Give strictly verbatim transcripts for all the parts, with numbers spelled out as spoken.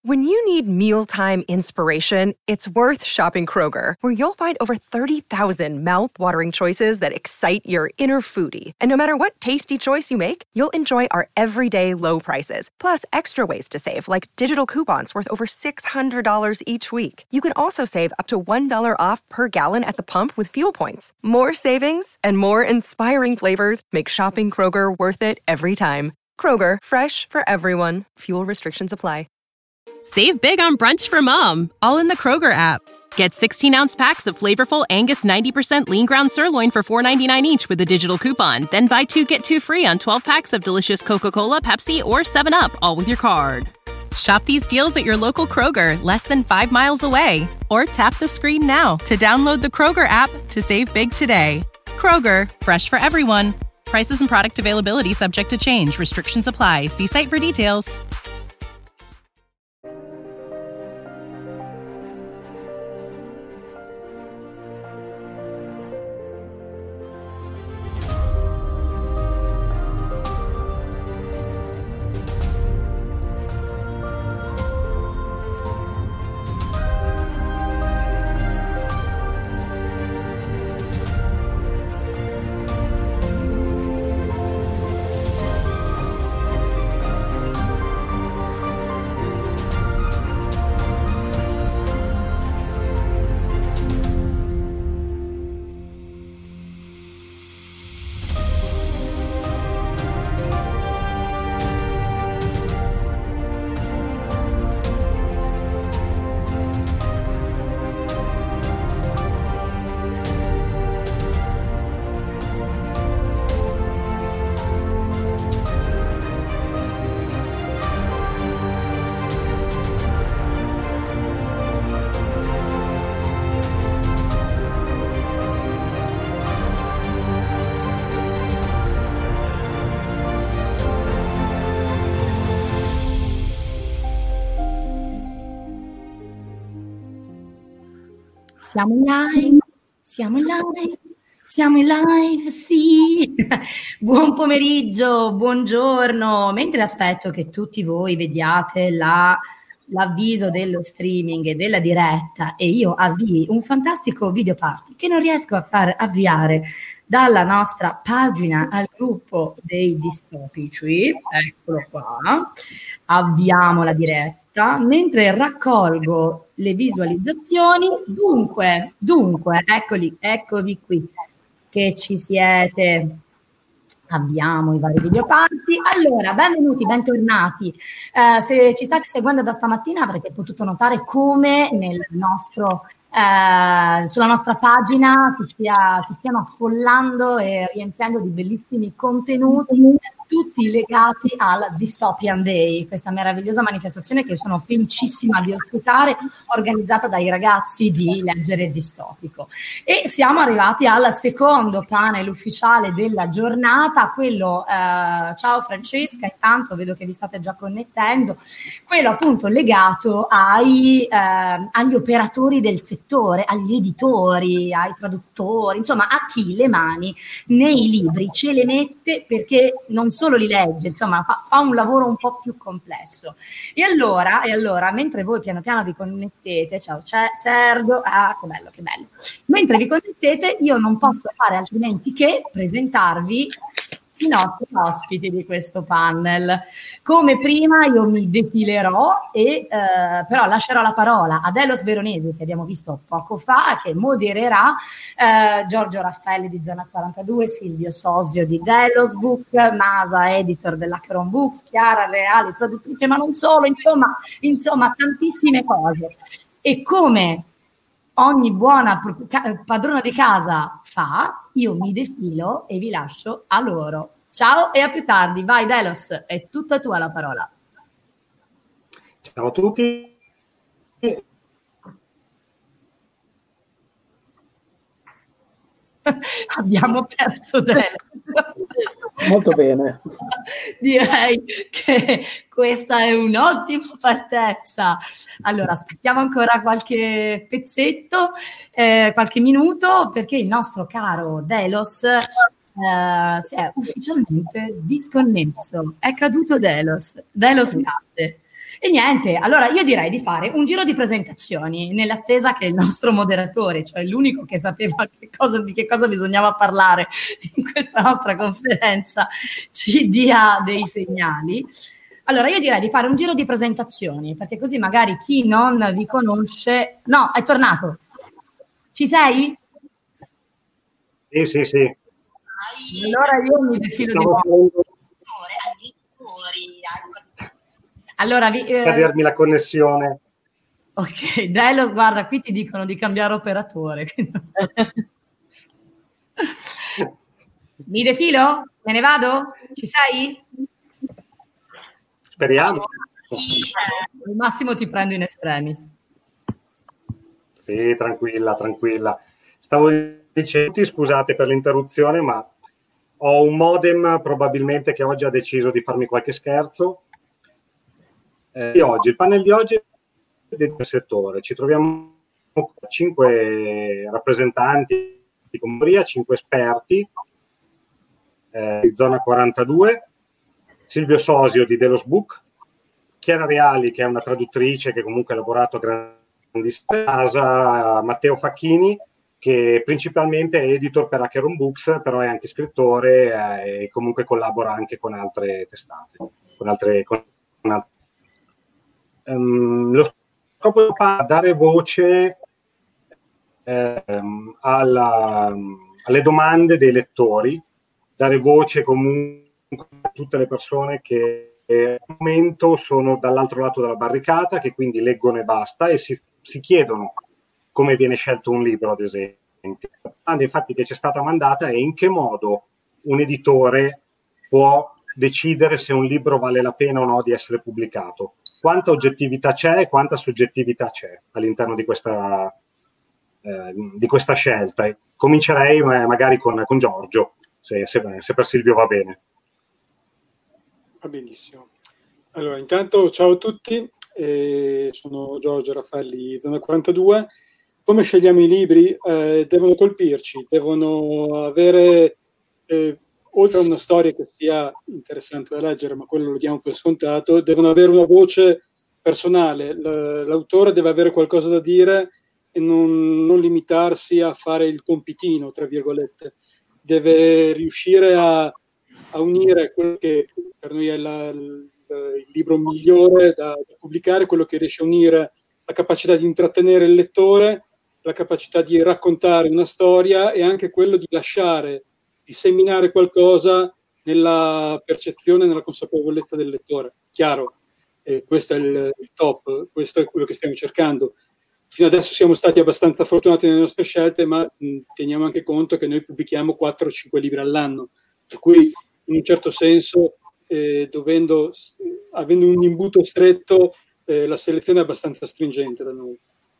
When you need mealtime inspiration, it's worth shopping Kroger, where you'll find over thirty thousand mouth-watering choices that excite your inner foodie. And no matter what tasty choice you make, you'll enjoy our everyday low prices, plus extra ways to save, like digital coupons worth over six hundred dollars each week. You can also save up to one dollar off per gallon at the pump with fuel points. More savings and more inspiring flavors make shopping Kroger worth it every time. Kroger, fresh for everyone. Fuel restrictions apply. Save big on brunch for mom, all in the Kroger app. Get sixteen-ounce packs of flavorful Angus ninety percent lean ground sirloin for four ninety-nine each with a digital coupon. Then buy two, get two free on twelve packs of delicious Coca-Cola, Pepsi, or seven up, all with your card. Shop these deals at your local Kroger, less than five miles away. Or tap the screen now to download the Kroger app to save big today. Kroger, fresh for everyone. Prices and product availability subject to change. Restrictions apply. See site for details. Siamo in live, siamo in live, siamo in live, sì. Buon pomeriggio, buongiorno. Mentre aspetto che tutti voi vediate la, l'avviso dello streaming e della diretta e io avvii un fantastico video party che non riesco a far avviare dalla nostra pagina al gruppo dei distopici, eccolo qua, avviamo la diretta. Mentre raccolgo le visualizzazioni, dunque, dunque, eccoli, eccovi qui, che ci siete, abbiamo i vari video parti. Allora, benvenuti, bentornati. Eh, se ci state seguendo da stamattina avrete potuto notare come nel nostro, eh, sulla nostra pagina si, stia, si stiano affollando e riempiendo di bellissimi contenuti, tutti legati al Dystopian Day, questa meravigliosa manifestazione che sono felicissima di ospitare, organizzata dai ragazzi di Leggere Distopico. E siamo arrivati al secondo panel ufficiale della giornata, quello, eh, ciao Francesca, intanto vedo che vi state già connettendo, quello appunto legato ai, eh, agli operatori del settore, agli editori, ai traduttori, insomma a chi le mani nei libri ce le mette perché non solo li legge, insomma fa, fa un lavoro un po' più complesso. E allora, e allora, mentre voi piano piano vi connettete, ciao c'è Sergio, ah che bello, che bello, mentre vi connettete io non posso fare altrimenti che presentarvi i nostri ospiti di questo panel. Come prima io mi defilerò e eh, però lascerò la parola a Delos Veronesi, che abbiamo visto poco fa, che modererà, eh, Giorgio Raffaelli di Zona quarantadue, Silvio Sosio di Delos Book, Masa, editor dell'Acheron Books, Chiara Reali, traduttrice, ma non solo, insomma, insomma tantissime cose. E come ogni buona padrona di casa fa, io mi defilo e vi lascio a loro. Ciao e a più tardi. Vai Delos, è tutta tua la parola. Ciao a tutti. Abbiamo perso Delos. Molto bene. Direi che questa è un'ottima partenza. Allora, aspettiamo ancora qualche pezzetto, eh, qualche minuto, perché il nostro caro Delos eh, si è ufficialmente disconnesso. È caduto Delos. Delos cade. E niente, allora io direi di fare un giro di presentazioni nell'attesa che il nostro moderatore, cioè l'unico che sapeva che cosa, di che cosa bisognava parlare in questa nostra conferenza, ci dia dei segnali. Allora io direi di fare un giro di presentazioni, perché così magari chi non vi conosce... No, è tornato. Ci sei? Sì, sì, sì. Allora io mi defilo di nuovo. Allora, vi, eh... cadermi la connessione. Ok, Delos, guarda, qui ti dicono di cambiare operatore. So. Mi defilo? Me ne vado? Ci sei? Speriamo. Al massimo ti prendo in extremis. Sì, tranquilla, tranquilla. Stavo dicendo, scusate per l'interruzione, ma ho un modem probabilmente che oggi ha deciso di farmi qualche scherzo. Eh, oggi, il panel di oggi è del settore. Ci troviamo cinque rappresentanti di Combria, cinque esperti eh, di Zona quarantadue, Silvio Sosio di Delos Book, Chiara Reali che è una traduttrice che comunque ha lavorato a grandissima casa, Matteo Facchini che principalmente è editor per Acheron Books, però è anche scrittore eh, e comunque collabora anche con altre testate, con altre, con altre. Um, lo scopo è dare voce eh, alla, alle domande dei lettori, dare voce comunque a tutte le persone che eh, al momento sono dall'altro lato della barricata, che quindi leggono e basta e si, si chiedono come viene scelto un libro, ad esempio. La domanda infatti che ci è stata mandata è in che modo un editore può decidere se un libro vale la pena o no di essere pubblicato. Quanta oggettività c'è e quanta soggettività c'è all'interno di questa, eh, di questa scelta. Comincerei magari con, con Giorgio, se, se, se per Silvio va bene. Va benissimo. Allora, intanto ciao a tutti, eh, sono Giorgio Raffaelli, Zona quarantadue. Come scegliamo i libri? Eh, devono colpirci, devono avere... Eh, oltre a una storia che sia interessante da leggere, ma quello lo diamo per scontato, devono avere una voce personale. L'autore deve avere qualcosa da dire e non, non limitarsi a fare il compitino, tra virgolette. Deve riuscire a, a unire quello che per noi è la, il, il libro migliore da, da pubblicare, quello che riesce a unire la capacità di intrattenere il lettore, la capacità di raccontare una storia e anche quello di lasciare di seminare qualcosa nella percezione, nella consapevolezza del lettore. Chiaro, eh, questo è il, il top, questo è quello che stiamo cercando. Fino adesso siamo stati abbastanza fortunati nelle nostre scelte, ma mh, teniamo anche conto che noi pubblichiamo quattro o cinque libri all'anno, per cui in un certo senso, eh, dovendo, avendo un imbuto stretto, eh, la selezione è abbastanza stringente da noi.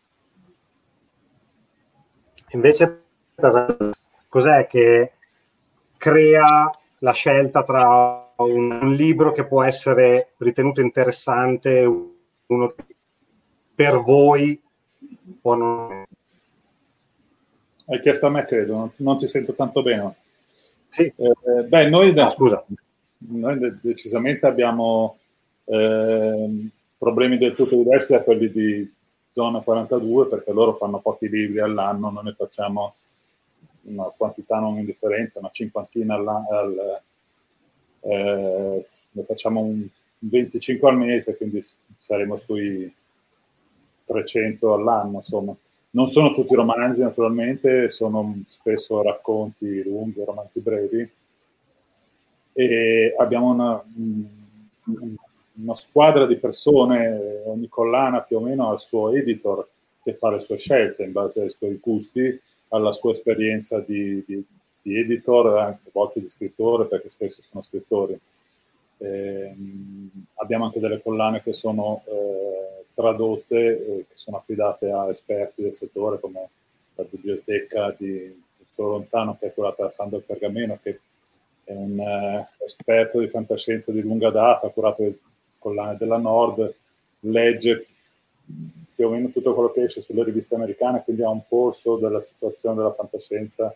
Invece, cos'è che crea la scelta tra un, un libro che può essere ritenuto interessante, uno per voi o non? Hai chiesto a me, credo, non, non ti sento tanto bene. Sì. Eh, beh, noi, no, scusa. noi decisamente abbiamo eh, problemi del tutto diversi da quelli di Zona quarantadue, perché loro fanno pochi libri all'anno, noi ne facciamo una quantità non indifferente, una cinquantina al, eh, ne facciamo un venticinque al mese, quindi saremo sui trecento all'anno, insomma. Non sono tutti romanzi, naturalmente, sono spesso racconti lunghi, romanzi brevi, e abbiamo una, una squadra di persone, ogni collana più o meno ha il suo editor che fa le sue scelte in base ai suoi gusti, alla sua esperienza di, di, di editor, anche a volte di scrittore, perché spesso sono scrittori. Eh, abbiamo anche delle collane che sono eh, tradotte, eh, che sono affidate a esperti del settore, come la biblioteca di Solo Lontano, che è curata da Sandro Pergameno, che è un eh, esperto di fantascienza di lunga data, ha curato le collane della Nord, legge più o meno tutto quello che esce sulle riviste americane, quindi ha un polso della situazione della fantascienza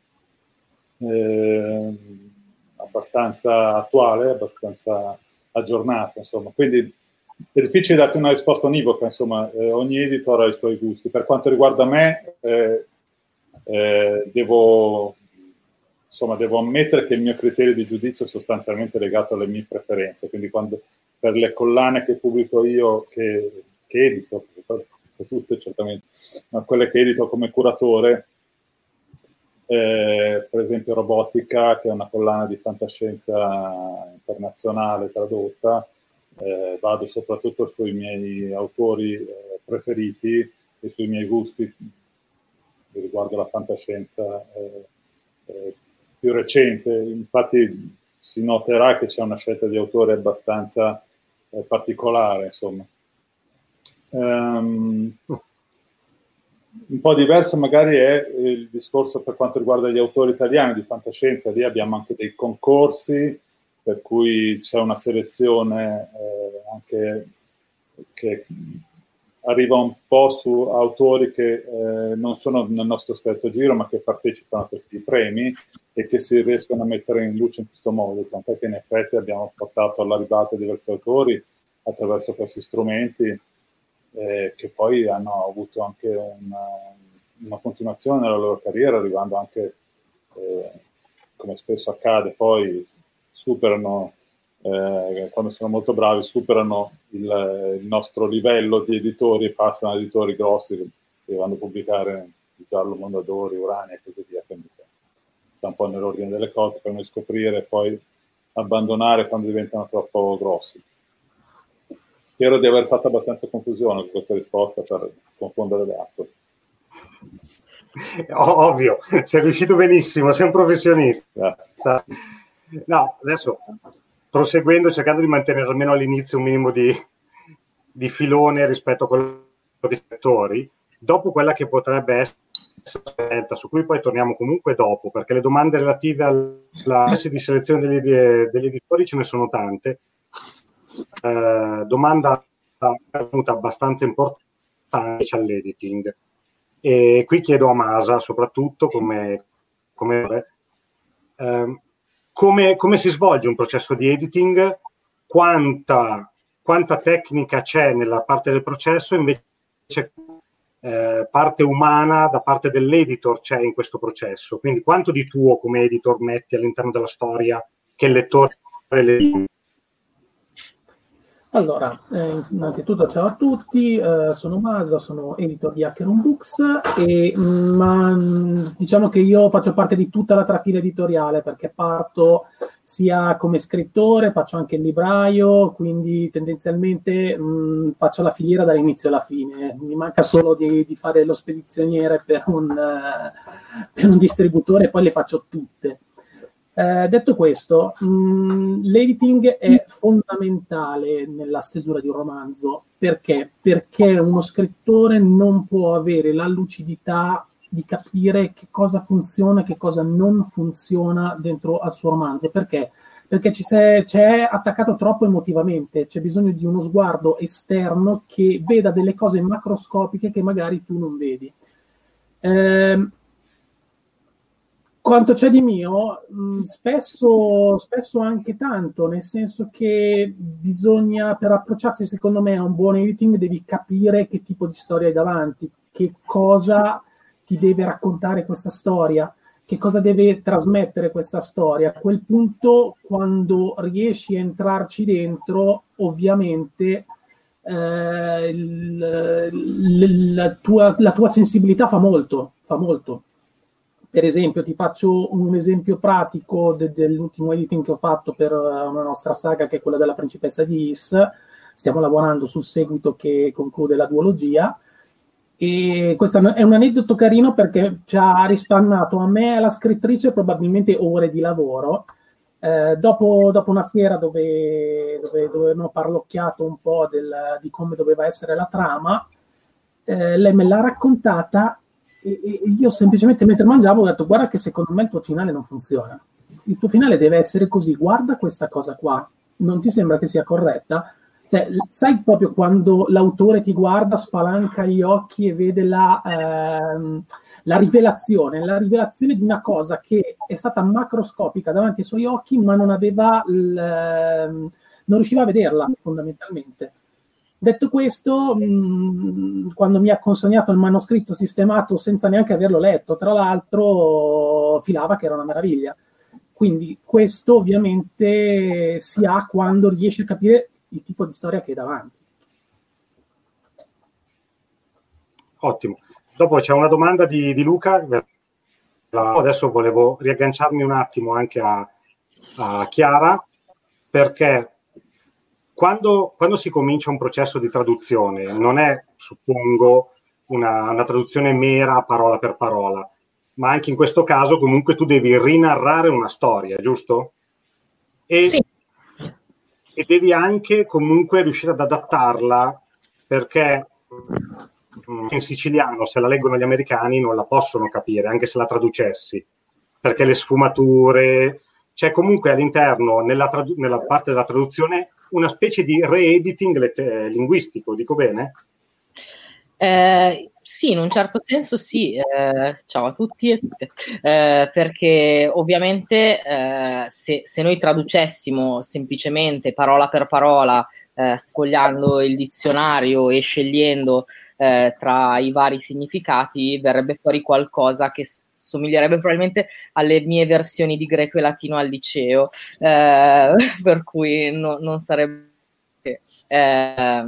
eh, abbastanza attuale, abbastanza aggiornato, insomma. Quindi è difficile darti una risposta univoca, insomma, eh, ogni editor ha i suoi gusti. Per quanto riguarda me, eh, eh, devo, insomma, devo ammettere che il mio criterio di giudizio è sostanzialmente legato alle mie preferenze, quindi quando per le collane che pubblico io, che, che edito, per tutte certamente, ma quelle che edito come curatore, eh, per esempio Robotica, che è una collana di fantascienza internazionale tradotta, eh, vado soprattutto sui miei autori eh, preferiti e sui miei gusti riguardo la fantascienza eh, eh, più recente. Infatti si noterà che c'è una scelta di autori abbastanza eh, particolare, insomma. Um, un po' diverso magari è il discorso per quanto riguarda gli autori italiani di fantascienza. Lì abbiamo anche dei concorsi per cui c'è una selezione eh, anche che arriva un po' su autori che eh, non sono nel nostro stretto giro ma che partecipano a questi premi e che si riescono a mettere in luce in questo modo, tant'è che in effetti abbiamo portato alla ribalta diversi autori attraverso questi strumenti eh, che poi hanno avuto anche una, una continuazione nella loro carriera, arrivando anche, eh, come spesso accade, poi superano, eh, quando sono molto bravi, superano il, il nostro livello di editori e passano a editori grossi che, che vanno a pubblicare il Giallo Mondadori, Urania e così via. Quindi sta un po' nell'ordine delle cose per noi scoprire e poi abbandonare quando diventano troppo grossi. Spero di aver fatto abbastanza confusione con questa risposta per confondere le acque. Ovvio, sei riuscito benissimo, sei un professionista. Grazie. No, adesso proseguendo, cercando di mantenere almeno all'inizio un minimo di, di filone rispetto a quello dei settori, dopo quella che potrebbe essere scelta, su cui poi torniamo comunque dopo, perché le domande relative alla classe di selezione degli, degli editori ce ne sono tante. Eh, domanda abbastanza importante all'editing, e qui chiedo a Masa soprattutto come, come eh, Come, come si svolge un processo di editing, quanta, quanta tecnica c'è nella parte del processo, invece eh, parte umana da parte dell'editor c'è in questo processo, quindi quanto di tuo come editor metti all'interno della storia che il lettore le... Allora, eh, innanzitutto ciao a tutti, eh, sono Masa, sono editor di Hackeron Books, e, ma diciamo che io faccio parte di tutta la trafila editoriale, perché parto sia come scrittore, faccio anche il libraio, quindi tendenzialmente mh, faccio la filiera dall'inizio alla fine. Mi manca solo di, di fare lo spedizioniere per un, uh, per un distributore e poi le faccio tutte. Eh, detto questo, mh, l'editing è fondamentale nella stesura di un romanzo. Perché? Perché uno scrittore non può avere la lucidità di capire che cosa funziona e che cosa non funziona dentro al suo romanzo. Perché? Perché ci sei, c'è attaccato troppo emotivamente, c'è bisogno di uno sguardo esterno che veda delle cose macroscopiche che magari tu non vedi. Eh, Quanto c'è di mio, mh, spesso, spesso anche tanto, nel senso che bisogna, per approcciarsi secondo me a un buon editing, devi capire che tipo di storia hai davanti, che cosa ti deve raccontare questa storia, che cosa deve trasmettere questa storia. A quel punto, quando riesci a entrarci dentro, ovviamente eh, il, il, la, tua, la tua sensibilità fa molto, fa molto. Per esempio, ti faccio un esempio pratico de- dell'ultimo editing che ho fatto per una nostra saga, che è quella della Principessa di Is. Stiamo lavorando sul seguito che conclude la duologia, e questo è un aneddoto carino perché ci ha risparmiato a me e alla scrittrice probabilmente ore di lavoro. Eh, dopo, dopo una fiera dove, dove, dove abbiamo parlocchiato un po' del, di come doveva essere la trama, eh, lei me l'ha raccontata. E io semplicemente mentre mangiavo ho detto: guarda che secondo me il tuo finale non funziona, il tuo finale deve essere così, guarda questa cosa qua, non ti sembra che sia corretta? Cioè, sai proprio quando l'autore ti guarda, spalanca gli occhi e vede la, ehm, la rivelazione, la rivelazione di una cosa che è stata macroscopica davanti ai suoi occhi, ma non aveva il, ehm, non riusciva a vederla fondamentalmente. Detto questo, mh, quando mi ha consegnato il manoscritto sistemato senza neanche averlo letto, tra l'altro, filava che era una meraviglia. Quindi questo ovviamente si ha quando riesci a capire il tipo di storia che hai davanti. Ottimo. Dopo c'è una domanda di, di Luca. Adesso volevo riagganciarmi un attimo anche a, a Chiara, perché quando, quando si comincia un processo di traduzione non è, suppongo, una, una traduzione mera parola per parola, ma anche in questo caso comunque tu devi rinarrare una storia, giusto? E, sì. e devi anche comunque riuscire ad adattarla, perché in siciliano, se la leggono gli americani, non la possono capire, anche se la traducessi, perché le sfumature... C'è comunque all'interno, nella, tradu- nella parte della traduzione, una specie di re-editing let- linguistico, dico bene? Eh, sì, in un certo senso sì. Eh, ciao a tutti e tutte. Eh, perché ovviamente eh, se, se noi traducessimo semplicemente parola per parola, eh, sfogliando il dizionario e scegliendo eh, tra i vari significati, verrebbe fuori qualcosa che somiglierebbe probabilmente alle mie versioni di greco e latino al liceo, eh, per cui no, non sarebbe... Eh,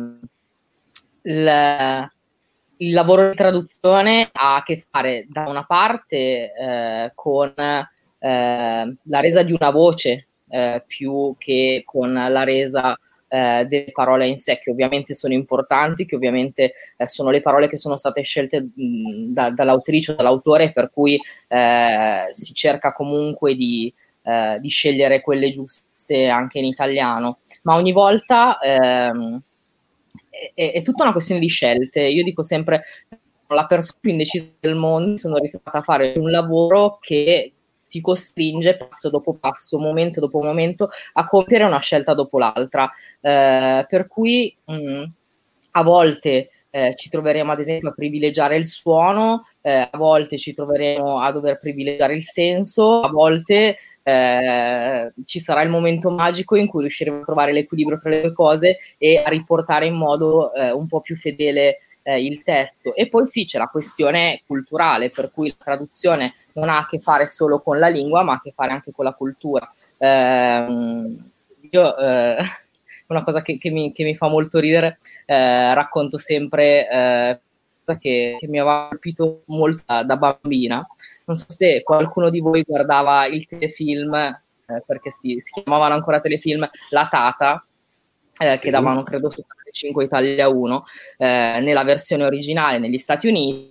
il, il lavoro di traduzione ha a che fare da una parte eh, con eh, la resa di una voce eh, più che con la resa eh, delle parole in sé, che ovviamente sono importanti, che ovviamente eh, sono le parole che sono state scelte mh, da, dall'autrice o dall'autore, per cui eh, si cerca comunque di, eh, di scegliere quelle giuste anche in italiano, ma ogni volta ehm, è, è tutta una questione di scelte. Io dico sempre, la persona più indecisa del mondo, mi sono ritrovata a fare un lavoro che ti costringe passo dopo passo, momento dopo momento, a compiere una scelta dopo l'altra, eh, per cui mh, a volte eh, ci troveremo ad esempio a privilegiare il suono, eh, a volte ci troveremo a dover privilegiare il senso, a volte eh, ci sarà il momento magico in cui riusciremo a trovare l'equilibrio tra le due cose e a riportare in modo eh, un po' più fedele eh, il testo. E poi sì, c'è la questione culturale, per cui la traduzione non ha a che fare solo con la lingua, ma ha a che fare anche con la cultura. Eh, io, eh, una cosa che, che, mi, che mi fa molto ridere, eh, racconto sempre eh, che, che mi aveva colpito molto da, da bambina. Non so se qualcuno di voi guardava il telefilm, eh, perché si, si chiamavano ancora telefilm, La Tata, eh, che davano credo su cinque Italia uno, eh, nella versione originale negli Stati Uniti.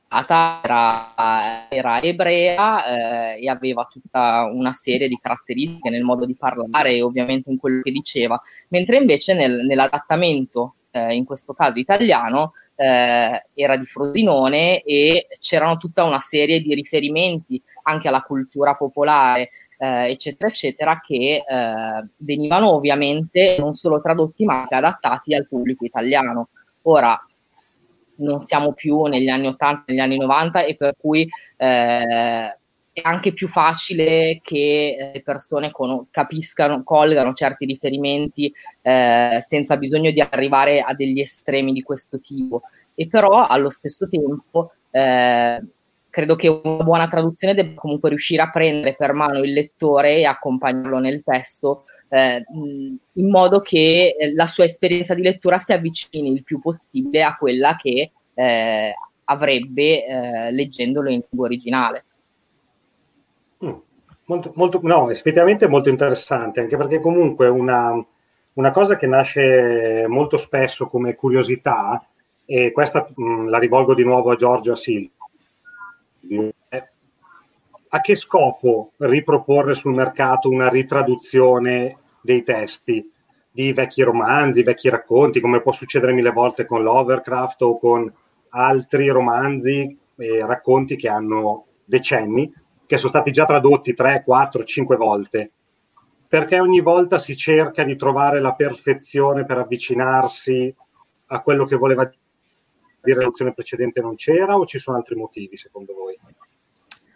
Era, era ebrea eh, e aveva tutta una serie di caratteristiche nel modo di parlare e ovviamente in quello che diceva, mentre invece nel, nell'adattamento, eh, in questo caso italiano, eh, era di Frosinone e c'erano tutta una serie di riferimenti anche alla cultura popolare, eh, eccetera, eccetera, che eh, venivano ovviamente non solo tradotti ma anche adattati al pubblico italiano. Ora, non siamo più negli anni ottanta, negli anni novanta, e per cui eh, è anche più facile che le persone con- capiscano, colgano certi riferimenti eh, senza bisogno di arrivare a degli estremi di questo tipo. E però allo stesso tempo eh, credo che una buona traduzione debba comunque riuscire a prendere per mano il lettore e accompagnarlo nel testo, Eh, in modo che la sua esperienza di lettura si avvicini il più possibile a quella che eh, avrebbe eh, leggendolo in lingua originale. Mm, molto, molto, no, effettivamente è molto interessante, anche perché comunque una, una cosa che nasce molto spesso come curiosità, e questa mh, la rivolgo di nuovo a Giorgio Silvio, a che scopo riproporre sul mercato una ritraduzione dei testi di vecchi romanzi, vecchi racconti, come può succedere mille volte con Lovecraft o con altri romanzi e racconti che hanno decenni, che sono stati già tradotti tre, quattro, cinque volte? Perché ogni volta si cerca di trovare la perfezione per avvicinarsi a quello che voleva dire la traduzione precedente non c'era, o ci sono altri motivi secondo voi?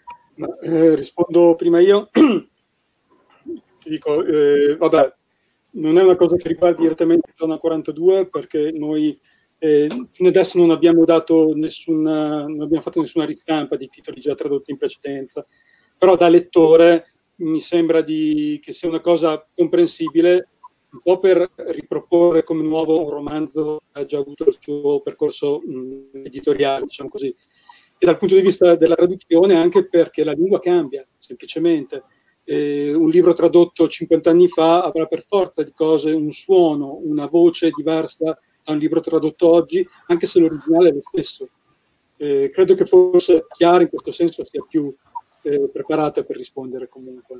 Ma, eh, rispondo prima io. Ti dico, eh, vabbè, non è una cosa che riguarda direttamente Zona quarantadue, perché noi eh, fino adesso non abbiamo dato nessuna, non abbiamo fatto nessuna ristampa di titoli già tradotti in precedenza, però da lettore mi sembra di, che sia una cosa comprensibile, un po' per riproporre come nuovo un romanzo che ha già avuto il suo percorso mh, editoriale, diciamo così, e dal punto di vista della traduzione anche perché la lingua cambia, semplicemente. Eh, un libro tradotto cinquanta anni fa avrà per forza di cose un suono, una voce diversa da un libro tradotto oggi, anche se l'originale è lo stesso. Eh, credo che forse Chiara in questo senso sia più eh, preparata per rispondere comunque.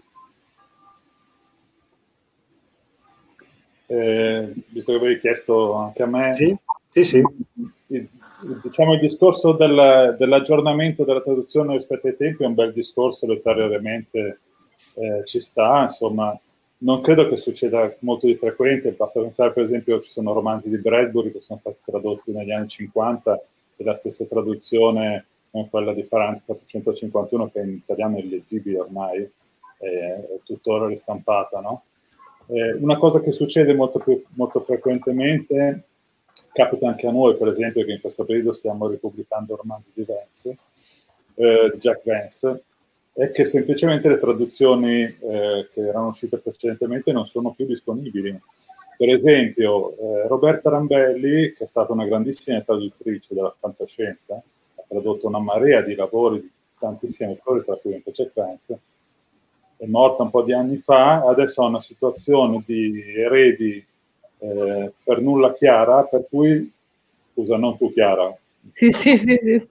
Eh, visto che avevi chiesto anche a me, sì, sì, sì. Il, diciamo il discorso del, dell'aggiornamento della traduzione rispetto ai tempi è un bel discorso, letterariamente eh, ci sta, insomma, non credo che succeda molto di frequente, basta pensare per esempio che ci sono romanzi di Bradbury che sono stati tradotti negli anni cinquanta e la stessa traduzione come quella di Ferrante quattrocentocinquantuno, che in italiano è illeggibile ormai, è tuttora ristampata, no? Eh, una cosa che succede molto, più, molto frequentemente, capita anche a noi per esempio, che in questo periodo stiamo ripubblicando romanzi di Vance, eh, di Jack Vance, è che semplicemente le traduzioni eh, che erano uscite precedentemente non sono più disponibili. Per esempio eh, Roberta Rambelli, che è stata una grandissima traduttrice della fantascienza, ha tradotto una marea di lavori di tantissimi autori, tra cui anche Jack Vance, è morta un po' di anni fa, adesso ha una situazione di eredi eh, per nulla chiara, per cui, scusa, non tu Chiara. Sì, sì, sì, sì.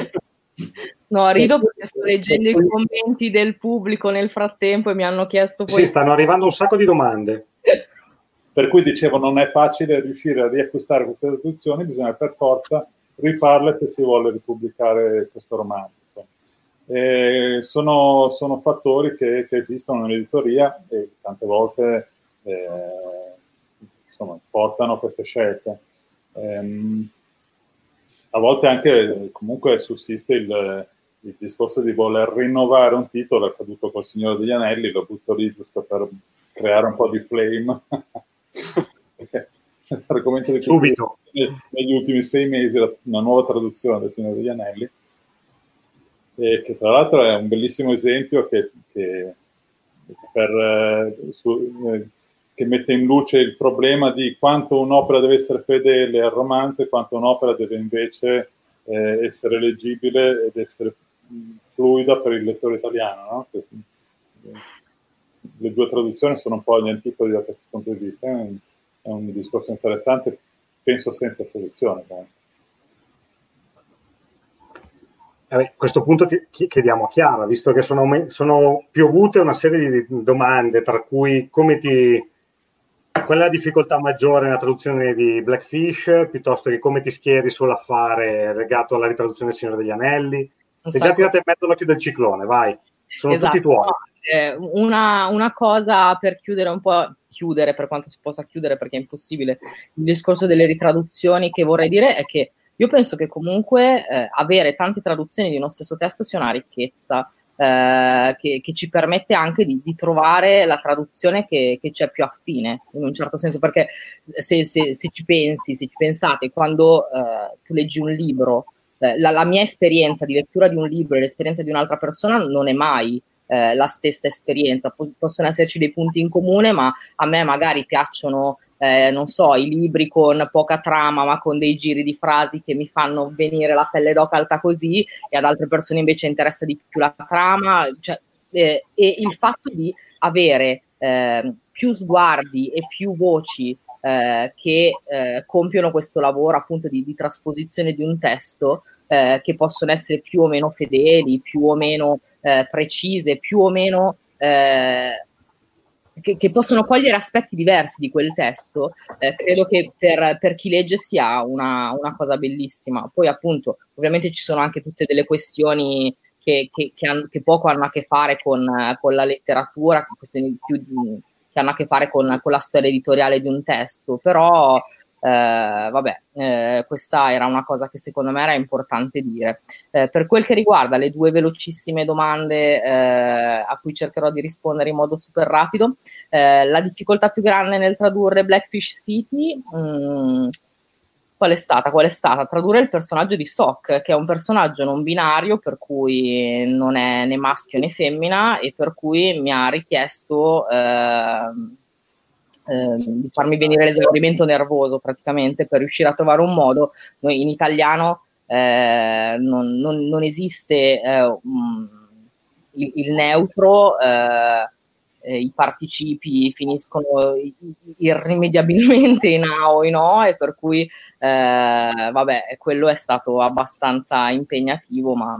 No, rido perché sto leggendo i commenti del pubblico nel frattempo e mi hanno chiesto poi... Sì, stanno arrivando un sacco di domande. Per cui dicevo, non è facile riuscire a riacquistare queste traduzioni, bisogna per forza rifarle se si vuole ripubblicare questo romanzo. Eh, sono, sono fattori che, che esistono nell'editoria e tante volte eh, insomma, portano a queste scelte. Eh, a volte anche comunque sussiste il, il discorso di voler rinnovare un titolo, è accaduto col Signore degli Anelli, lo butto lì giusto per creare un po' di flame. Perché l'argomento di subito negli ultimi sei mesi una nuova traduzione del Signore degli Anelli, e che tra l'altro è un bellissimo esempio che, che, per, eh, su, eh, che mette in luce il problema di quanto un'opera deve essere fedele al romanzo e quanto un'opera deve invece eh, essere leggibile ed essere mh, fluida per il lettore italiano, no? Che, le due traduzioni sono un po' agli antipodi da questo punto di vista, è un, è un discorso interessante, penso senza soluzione. No? A questo punto ti chiediamo a Chiara, visto che sono, sono piovute una serie di domande, tra cui come ti, qual è la difficoltà maggiore nella traduzione di Blackfish, piuttosto che come ti schieri sull'affare legato alla ritraduzione del Signore degli Anelli. Sei già tirata in mezzo all'occhio del ciclone, vai, sono esatto. Tutti tuoi. Eh, una, una cosa per chiudere un po', chiudere per quanto si possa chiudere perché è impossibile, il discorso delle ritraduzioni, che vorrei dire è che io penso che comunque eh, avere tante traduzioni di uno stesso testo sia una ricchezza eh, che, che ci permette anche di, di trovare la traduzione che, che ci è più affine, in un certo senso, perché se, se, se ci pensi, se ci pensate, quando eh, tu leggi un libro, eh, la, la mia esperienza di lettura di un libro e l'esperienza di un'altra persona non è mai eh, la stessa esperienza, P- possono esserci dei punti in comune, ma a me magari piacciono Eh, non so, i libri con poca trama ma con dei giri di frasi che mi fanno venire la pelle d'oca alta così, e ad altre persone invece interessa di più la trama, cioè, eh, e il fatto di avere eh, più sguardi e più voci eh, che eh, compiono questo lavoro appunto di, di trasposizione di un testo, eh, che possono essere più o meno fedeli, più o meno eh, precise, più o meno eh, Che, che possono cogliere aspetti diversi di quel testo, eh, credo che per, per chi legge sia una, una cosa bellissima. Poi appunto ovviamente ci sono anche tutte delle questioni che, che, che, han, che poco hanno a che fare con, con la letteratura, questioni più di, che hanno a che fare con, con la storia editoriale di un testo, però Eh, vabbè, eh, questa era una cosa che secondo me era importante dire. Eh, per quel che riguarda le due velocissime domande eh, a cui cercherò di rispondere in modo super rapido, eh, la difficoltà più grande nel tradurre Blackfish City, mh, qual è stata? Qual è stata? Tradurre il personaggio di Sock, che è un personaggio non binario, per cui non è né maschio né femmina, e per cui mi ha richiesto eh, eh, di farmi venire l'esaurimento nervoso praticamente per riuscire a trovare un modo. Noi in italiano eh, non, non, non esiste eh, um, il, il neutro, eh, eh, i participi finiscono irrimediabilmente in a o in o, e per cui eh, vabbè, quello è stato abbastanza impegnativo, ma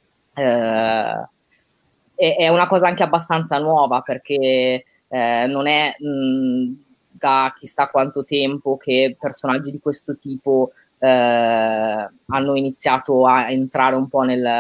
eh, è, è una cosa anche abbastanza nuova, perché Eh, non è mh, da chissà quanto tempo che personaggi di questo tipo eh, hanno iniziato a entrare un po' nel,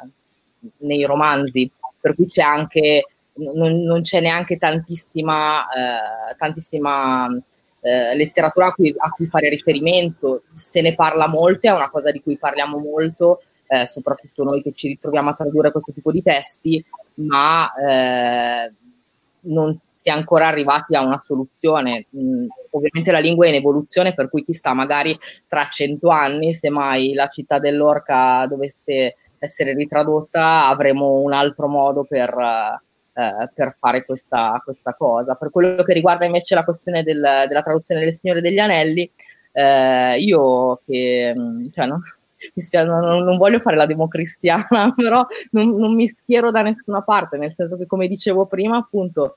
nei romanzi, per cui c'è anche, non, non c'è neanche tantissima, eh, tantissima eh, letteratura a cui, a cui fare riferimento. Se ne parla molto, è una cosa di cui parliamo molto, eh, soprattutto noi che ci ritroviamo a tradurre questo tipo di testi, ma eh, non si è ancora arrivati a una soluzione. Mm, ovviamente la lingua è in evoluzione, per cui chi sta magari tra cento anni, se mai la città dell'orca dovesse essere ritradotta, avremo un altro modo per, eh, per fare questa, questa cosa. Per quello che riguarda invece la questione del, della traduzione del Signore degli Anelli, eh, io che cioè, no, mi spiace, non, non voglio fare la democristiana, però non, non mi schiero da nessuna parte, nel senso che, come dicevo prima, appunto,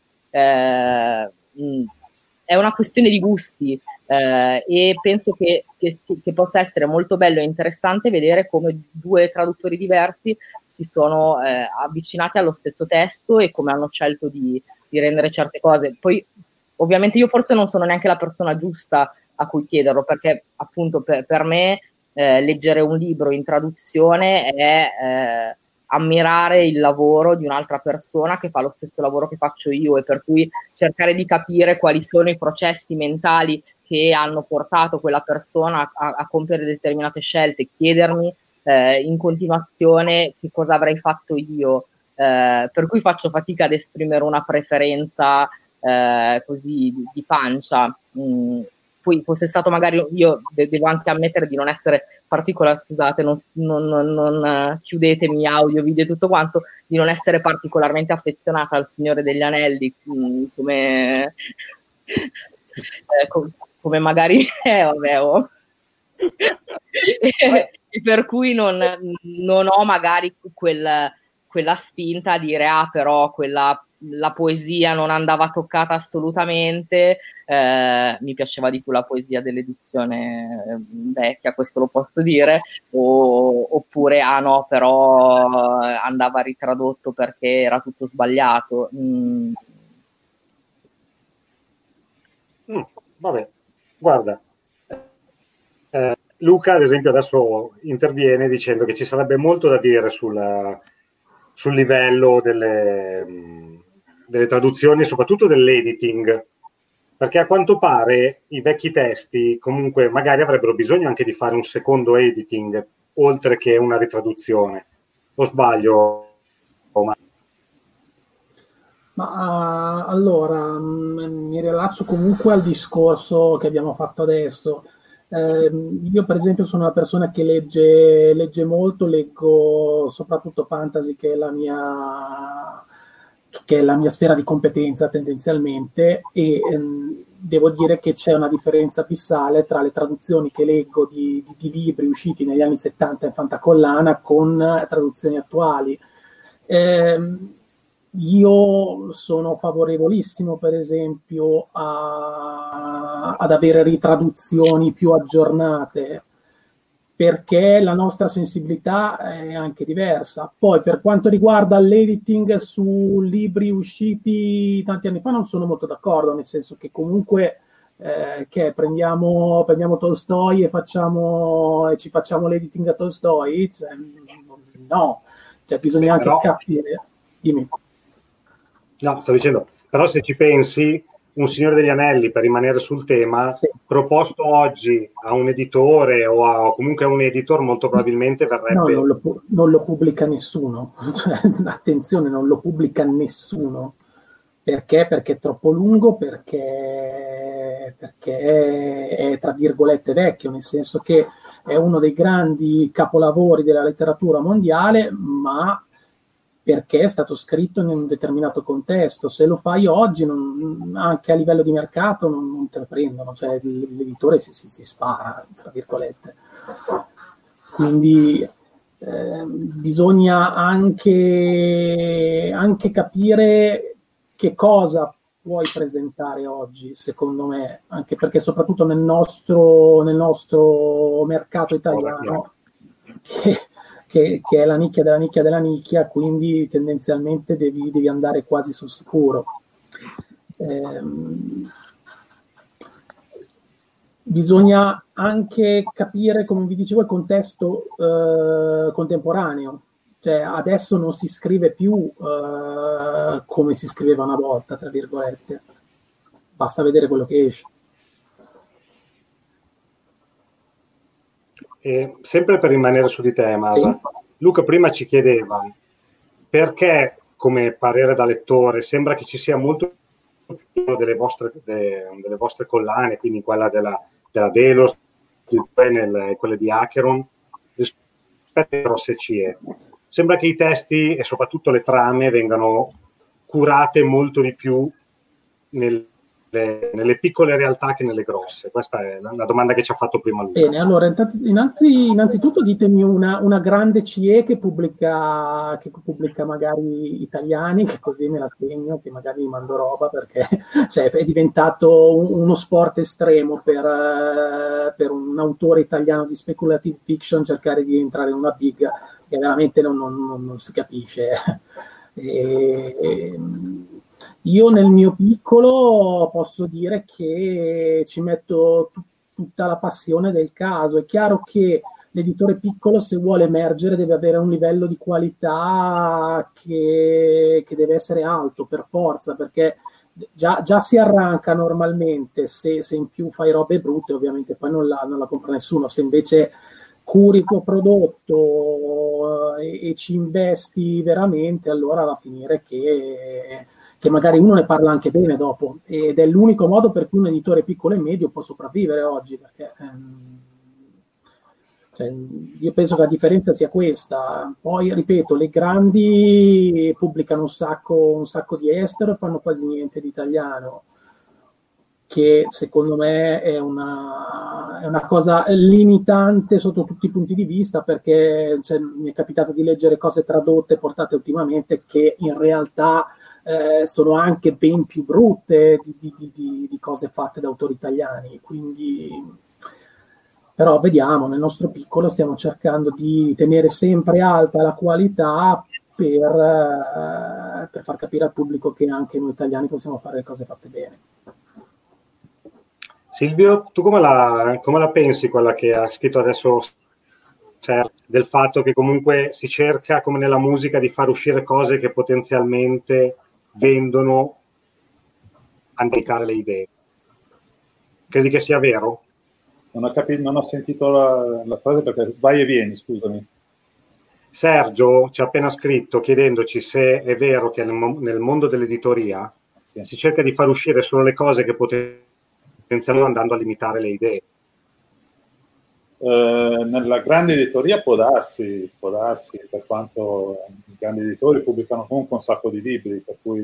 eh, mh, è una questione di gusti, eh, e penso che, che, si, che possa essere molto bello e interessante vedere come due traduttori diversi si sono eh, avvicinati allo stesso testo e come hanno scelto di, di rendere certe cose. Poi ovviamente io forse non sono neanche la persona giusta a cui chiederlo, perché appunto per, per me Eh, leggere un libro in traduzione è eh, ammirare il lavoro di un'altra persona che fa lo stesso lavoro che faccio io, e per cui cercare di capire quali sono i processi mentali che hanno portato quella persona a, a compiere determinate scelte, chiedermi eh, in continuazione che cosa avrei fatto io, eh, per cui faccio fatica ad esprimere una preferenza eh, così di, di pancia. Mm. Poi fosse stato magari, io devo anche ammettere di non essere particolare, scusate, non, non, non, non chiudetemi audio, video e tutto quanto, di non essere particolarmente affezionata al Signore degli Anelli, come, eh, come magari eh, vabbè, oh. e, e per cui non, non ho magari quel, quella spinta a dire ah però quella la poesia non andava toccata assolutamente. Eh, mi piaceva di più la poesia dell'edizione vecchia, questo lo posso dire, o, oppure ah no, però andava ritradotto perché era tutto sbagliato. Mm. Mm, vabbè, guarda, eh, Luca ad esempio adesso interviene dicendo che ci sarebbe molto da dire sul, sul livello delle delle traduzioni, soprattutto dell'editing, perché a quanto pare i vecchi testi comunque magari avrebbero bisogno anche di fare un secondo editing oltre che una ritraduzione. O sbaglio? Ma, Ma uh, allora mh, mi rilaccio comunque al discorso che abbiamo fatto adesso. Eh, io per esempio sono una persona che legge, legge molto, leggo soprattutto fantasy, che è la mia che è la mia sfera di competenza tendenzialmente, e ehm, devo dire che c'è una differenza abissale tra le traduzioni che leggo di, di, di libri usciti negli anni settanta in fantacollana con traduzioni attuali. Eh, io sono favorevolissimo per esempio a, ad avere ritraduzioni più aggiornate, perché la nostra sensibilità è anche diversa. Poi per quanto riguarda l'editing su libri usciti tanti anni fa non sono molto d'accordo, nel senso che comunque eh, che prendiamo, prendiamo Tolstoi e, facciamo, e ci facciamo l'editing a Tolstoi, cioè, no, cioè, bisogna anche però, capire. Dimmi. No, sto dicendo, però se ci pensi, un Signore degli Anelli, per rimanere sul tema, Sì. proposto oggi a un editore o, a, o comunque a un editor, molto probabilmente verrebbe... No, non lo, pu- non lo pubblica nessuno. Cioè, attenzione, non lo pubblica nessuno. Perché? Perché è troppo lungo, perché, perché è, tra virgolette, vecchio, nel senso che è uno dei grandi capolavori della letteratura mondiale, ma perché è stato scritto in un determinato contesto. Se lo fai oggi, non, anche a livello di mercato, non, non te lo prendono, cioè l'editore si, si, si spara, tra virgolette. Quindi eh, bisogna anche, anche capire che cosa puoi presentare oggi, secondo me, anche perché soprattutto nel nostro, nel nostro mercato italiano, che, che, che è la nicchia della nicchia della nicchia, quindi tendenzialmente devi, devi andare quasi sul sicuro. Ehm, bisogna anche capire, come vi dicevo, il contesto eh, contemporaneo. Cioè, adesso non si scrive più uh, come si scriveva una volta, tra virgolette. Basta vedere quello che esce. E sempre per rimanere su di te, Masa, Sì. Luca prima ci chiedeva perché, come parere da lettore, sembra che ci sia molto più delle vostre, de, delle vostre collane, quindi quella della, della Delos e quelle di Acheron, rispetto alle grosse C E. Sembra che i testi e soprattutto le trame vengano curate molto di più nel, le, nelle piccole realtà che nelle grosse. Questa è la, la domanda che ci ha fatto prima lui. Bene, allora innanzi, innanzitutto ditemi una, una grande C E che pubblica, che pubblica magari italiani, che così me la segno, che magari mi mando roba, perché cioè, è diventato un, uno sport estremo per, per un autore italiano di speculative fiction cercare di entrare in una big, che veramente non, non, non si capisce. E, io nel mio piccolo posso dire che ci metto t- tutta la passione del caso. È chiaro che l'editore piccolo, se vuole emergere, deve avere un livello di qualità che, che deve essere alto per forza, perché già, già si arranca normalmente se, se in più fai robe brutte, ovviamente poi non la, non la compra nessuno. Se invece curi il tuo prodotto e, e ci investi veramente, allora va a finire che, che magari uno ne parla anche bene dopo, ed è l'unico modo per cui un editore piccolo e medio può sopravvivere oggi, perché ehm, cioè, io penso che la differenza sia questa. Poi ripeto, le grandi pubblicano un sacco, un sacco di estero e fanno quasi niente di italiano, che secondo me è una, è una cosa limitante sotto tutti i punti di vista, perché cioè, mi è capitato di leggere cose tradotte portate ultimamente che in realtà eh, sono anche ben più brutte di, di, di, di cose fatte da autori italiani. Quindi, però vediamo, nel nostro piccolo stiamo cercando di tenere sempre alta la qualità per, eh, per far capire al pubblico che anche noi italiani possiamo fare le cose fatte bene. Silvio, tu come la, come la pensi quella che ha scritto adesso, cioè, del fatto che comunque si cerca, come nella musica, di far uscire cose che potenzialmente vendono a indicare le idee? Credi che sia vero? Non ho, capito, non ho sentito la, la frase perché vai e vieni, scusami. Sergio ci ha appena scritto chiedendoci se è vero che nel, nel mondo dell'editoria sì. si cerca di far uscire solo le cose che potenzialmente andando a limitare le idee. Eh, nella grande editoria può darsi, può darsi, per quanto i grandi editori pubblicano comunque un sacco di libri, per cui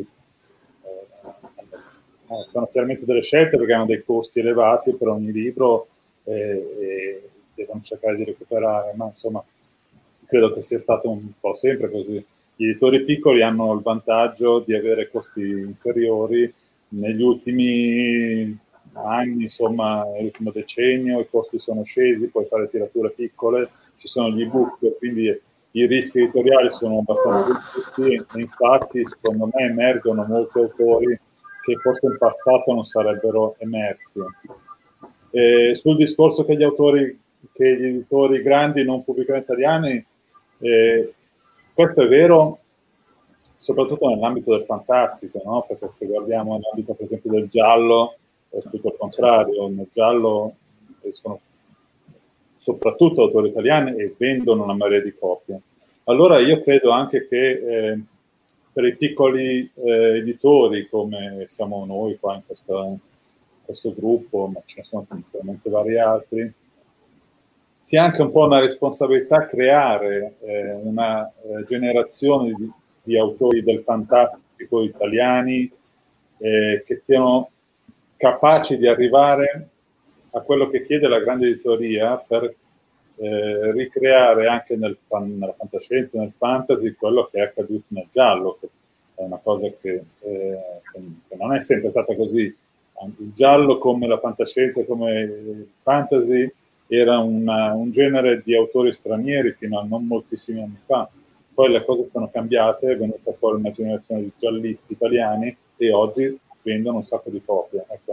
eh, sono chiaramente delle scelte perché hanno dei costi elevati per ogni libro e, e devono cercare di recuperare, ma insomma credo che sia stato un po' sempre così. Gli editori piccoli hanno il vantaggio di avere costi inferiori. Negli ultimi anni, insomma, nell'ultimo decennio i costi sono scesi, puoi fare tirature piccole, ci sono gli ebook, quindi i rischi editoriali sono abbastanza ridotti e infatti secondo me emergono molti autori che forse in passato non sarebbero emersi. E sul discorso che gli autori, che gli editori grandi non pubblicano italiani, eh, questo è vero, soprattutto nell'ambito del fantastico, no? Perché se guardiamo nell'ambito per esempio del giallo è tutto il contrario, nel giallo escono soprattutto autori italiani e vendono una marea di copie. Allora io credo anche che eh, per i piccoli eh, editori come siamo noi qua in questo, questo gruppo, ma ce ne sono veramente vari altri, sia anche un po' una responsabilità creare eh, una eh, generazione di, di autori del fantastico italiani eh, che siano capaci di arrivare a quello che chiede la grande editoria per eh, ricreare anche nel, nella fantascienza, nel fantasy, quello che è accaduto nel giallo, che è una cosa che, eh, che non è sempre stata così. Il giallo, come la fantascienza, come il fantasy, era una, un genere di autori stranieri fino a non moltissimi anni fa. Poi le cose sono cambiate, è venuta fuori una generazione di giallisti italiani e oggi vendono un sacco di copie. Ecco.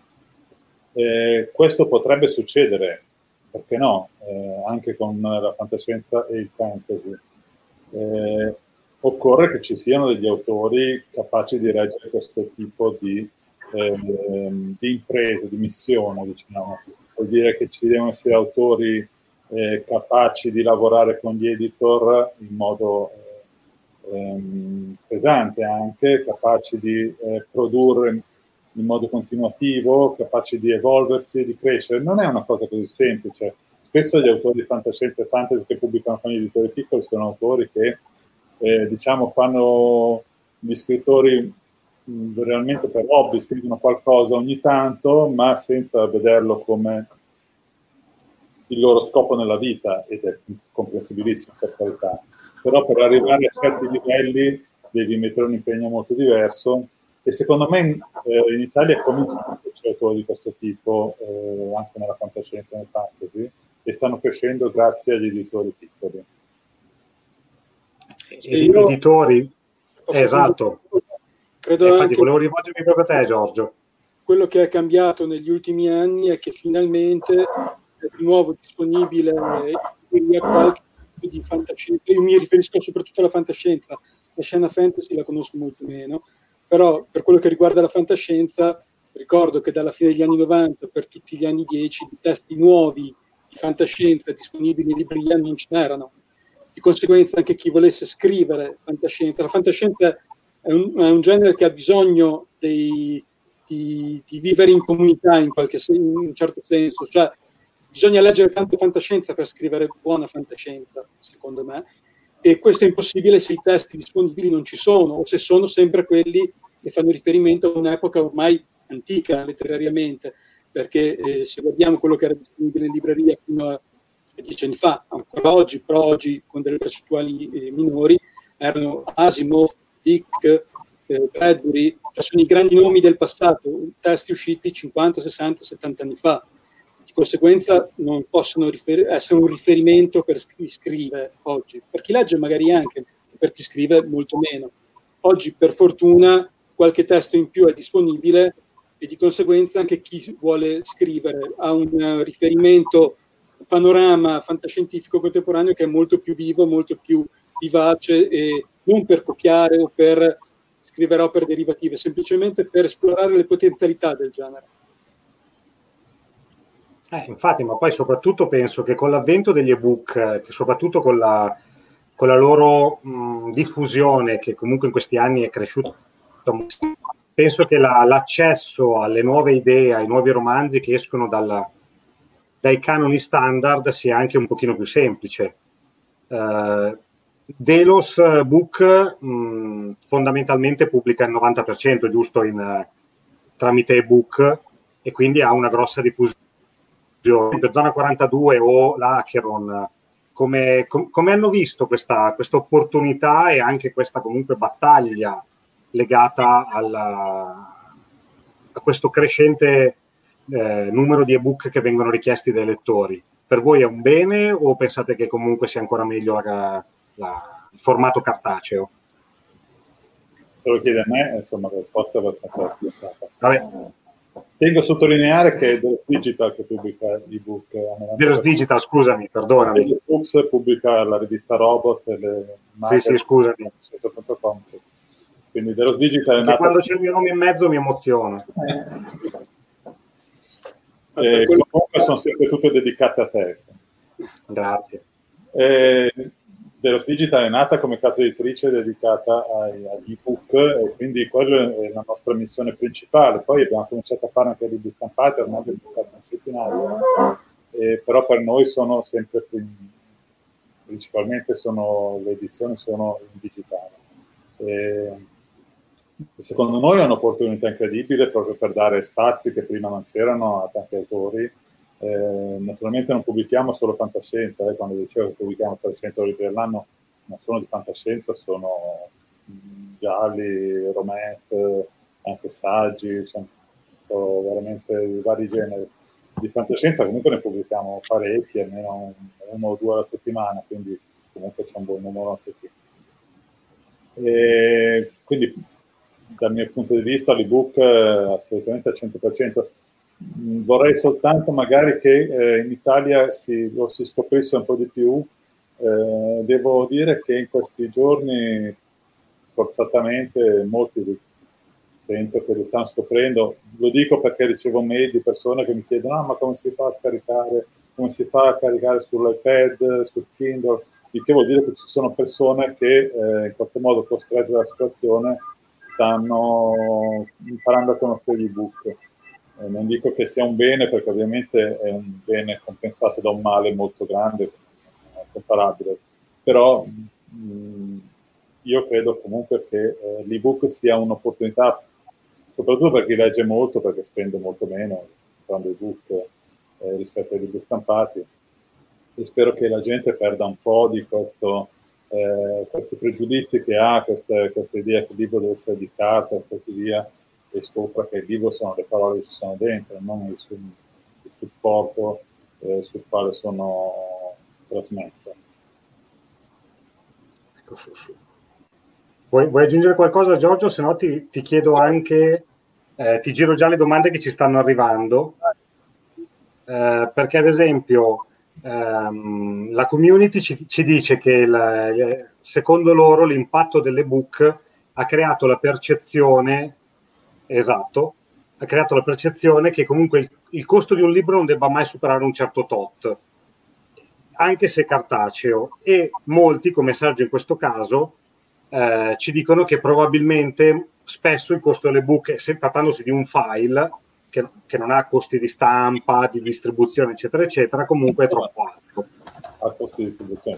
Eh, questo potrebbe succedere, perché no, eh, anche con la fantascienza e il fantasy. Eh, occorre che ci siano degli autori capaci di reggere questo tipo di, eh, di impresa, di missione, diciamo. Vuol dire che ci devono essere autori eh, capaci di lavorare con gli editor in modo eh, ehm, pesante anche, capaci di eh, produrre in modo continuativo, capaci di evolversi e di crescere. Non è una cosa così semplice. Spesso gli autori di fantascienza e fantasy che pubblicano con gli editori piccoli sono autori che eh, diciamo fanno gli scrittori mh, realmente per hobby, scrivono qualcosa ogni tanto, ma senza vederlo come il loro scopo nella vita, ed è comprensibilissimo per carità. Però per arrivare a certi livelli devi mettere un impegno molto diverso. E secondo me eh, in Italia cominciano ad esserci autori di questo tipo eh, anche nella fantascienza e nel fantasy, e stanno crescendo grazie agli editori piccoli. E io, editori? Eh, esatto. Credo eh, anche infatti volevo rivolgermi proprio a te, Giorgio. Quello che è cambiato negli ultimi anni è che finalmente è di nuovo disponibile qualche tipo di fantascienza. Io mi riferisco soprattutto alla fantascienza, la scena fantasy la conosco molto meno. Però per quello che riguarda la fantascienza, ricordo che dalla fine degli anni novanta per tutti gli anni dieci di testi nuovi di fantascienza disponibili in libreria non ce n'erano. Di conseguenza anche chi volesse scrivere fantascienza, la fantascienza è un, è un genere che ha bisogno dei, di, di vivere in comunità in, qualche, in un certo senso, cioè bisogna leggere tanta fantascienza per scrivere buona fantascienza, secondo me. E questo è impossibile se i testi disponibili non ci sono, o se sono sempre quelli che fanno riferimento a un'epoca ormai antica letterariamente, perché eh, se guardiamo quello che era disponibile in libreria fino a dieci anni fa, ancora oggi, però oggi con delle percentuali eh, minori, erano Asimov, Dick, eh, Bradbury, cioè sono i grandi nomi del passato, testi usciti cinquanta, sessanta, settanta anni fa. Di conseguenza non possono rifer- essere un riferimento per chi scrive oggi. Per chi legge magari anche, per chi scrive molto meno. Oggi per fortuna qualche testo in più è disponibile e di conseguenza anche chi vuole scrivere ha un riferimento, un panorama fantascientifico contemporaneo che è molto più vivo, molto più vivace, e non per copiare o per scrivere opere derivative, semplicemente per esplorare le potenzialità del genere. Eh, infatti, ma poi soprattutto penso che con l'avvento degli ebook, che soprattutto con la, con la loro mh, diffusione, che comunque in questi anni è cresciuta, penso che la, l'accesso alle nuove idee, ai nuovi romanzi che escono dalla, dai canoni standard sia anche un pochino più semplice. Uh, Delos Book mh, fondamentalmente pubblica il novanta per cento, giusto, in, uh, tramite ebook, e quindi ha una grossa diffusione. Zona quarantadue o l'Acheron, come, com, come hanno visto questa opportunità e anche questa comunque battaglia legata alla, a questo crescente eh, numero di ebook che vengono richiesti dai lettori? Per voi è un bene o pensate che comunque sia ancora meglio la, la, il formato cartaceo? Se lo chiede a me, insomma, la risposta è abbastanza complicata. Vabbè. Tengo a sottolineare che è Delos Digital che pubblica l'ebook. Delos Digital, scusami, perdonami. Delos Books pubblica la rivista Robot e le sì, sì, scusami. Quindi Delos Digital è Che nata... quando c'è il mio nome in mezzo mi emoziona. Eh. E comunque sono sempre tutte dedicate a te. Grazie. Eh, Delos Digital è nata come casa editrice dedicata ai, agli ebook e quindi quella è la nostra missione principale. Poi abbiamo cominciato a fare anche libri stampati, ormai abbiamo fatto un centinaio, eh, però per noi sono sempre più, principalmente sono, le edizioni sono in digitale. Eh, secondo noi è un'opportunità incredibile proprio per dare spazi che prima non c'erano a tanti autori. Eh, naturalmente non pubblichiamo solo fantascienza, eh, quando dicevo che pubblichiamo trecento libri all'anno non sono di fantascienza, sono mh, gialli, romance, anche saggi, sono veramente di vari generi. Di fantascienza comunque ne pubblichiamo parecchi, almeno uno o due alla settimana, quindi comunque c'è un buon numero anche qui. E quindi dal mio punto di vista l'ebook è assolutamente al cento per cento. Vorrei soltanto magari che eh, in Italia si, lo si scoprisse un po' di più. Eh, devo dire che in questi giorni forzatamente molti sento che lo stanno scoprendo. Lo dico perché ricevo mail di persone che mi chiedono ah, ma come si fa a caricare, come si fa a caricare sull'iPad, sul Kindle, il che vuol dire che ci sono persone che eh, in qualche modo costrette dalla situazione stanno imparando a conoscere gli ebook. Eh, non dico che sia un bene perché ovviamente è un bene compensato da un male molto grande, non è comparabile, però mh, io credo comunque che eh, l'ebook sia un'opportunità soprattutto per chi legge molto, perché spende molto meno comprando ebook eh, rispetto ai libri stampati, e spero che la gente perda un po' di questo, eh, questi pregiudizi che ha, questa, questa idea che il libro deve essere di carta e così via, e scopra che il libro sono le parole che ci sono dentro, non il, il supporto eh, sul quale sono trasmesse. Ecco, su, su. Vuoi, vuoi aggiungere qualcosa, Giorgio? Se no ti, ti chiedo anche, eh, ti giro già le domande che ci stanno arrivando, eh, perché ad esempio ehm, la community ci, ci dice che la, secondo loro l'impatto dell'ebook ha creato la percezione, esatto, ha creato la percezione che comunque il, il costo di un libro non debba mai superare un certo tot, anche se cartaceo, e molti, come Sergio in questo caso, Eh, ci dicono che probabilmente spesso il costo dell'ebook, se trattandosi di un file che, che non ha costi di stampa, di distribuzione, eccetera, eccetera, comunque è troppo alto. A costi di distribuzione.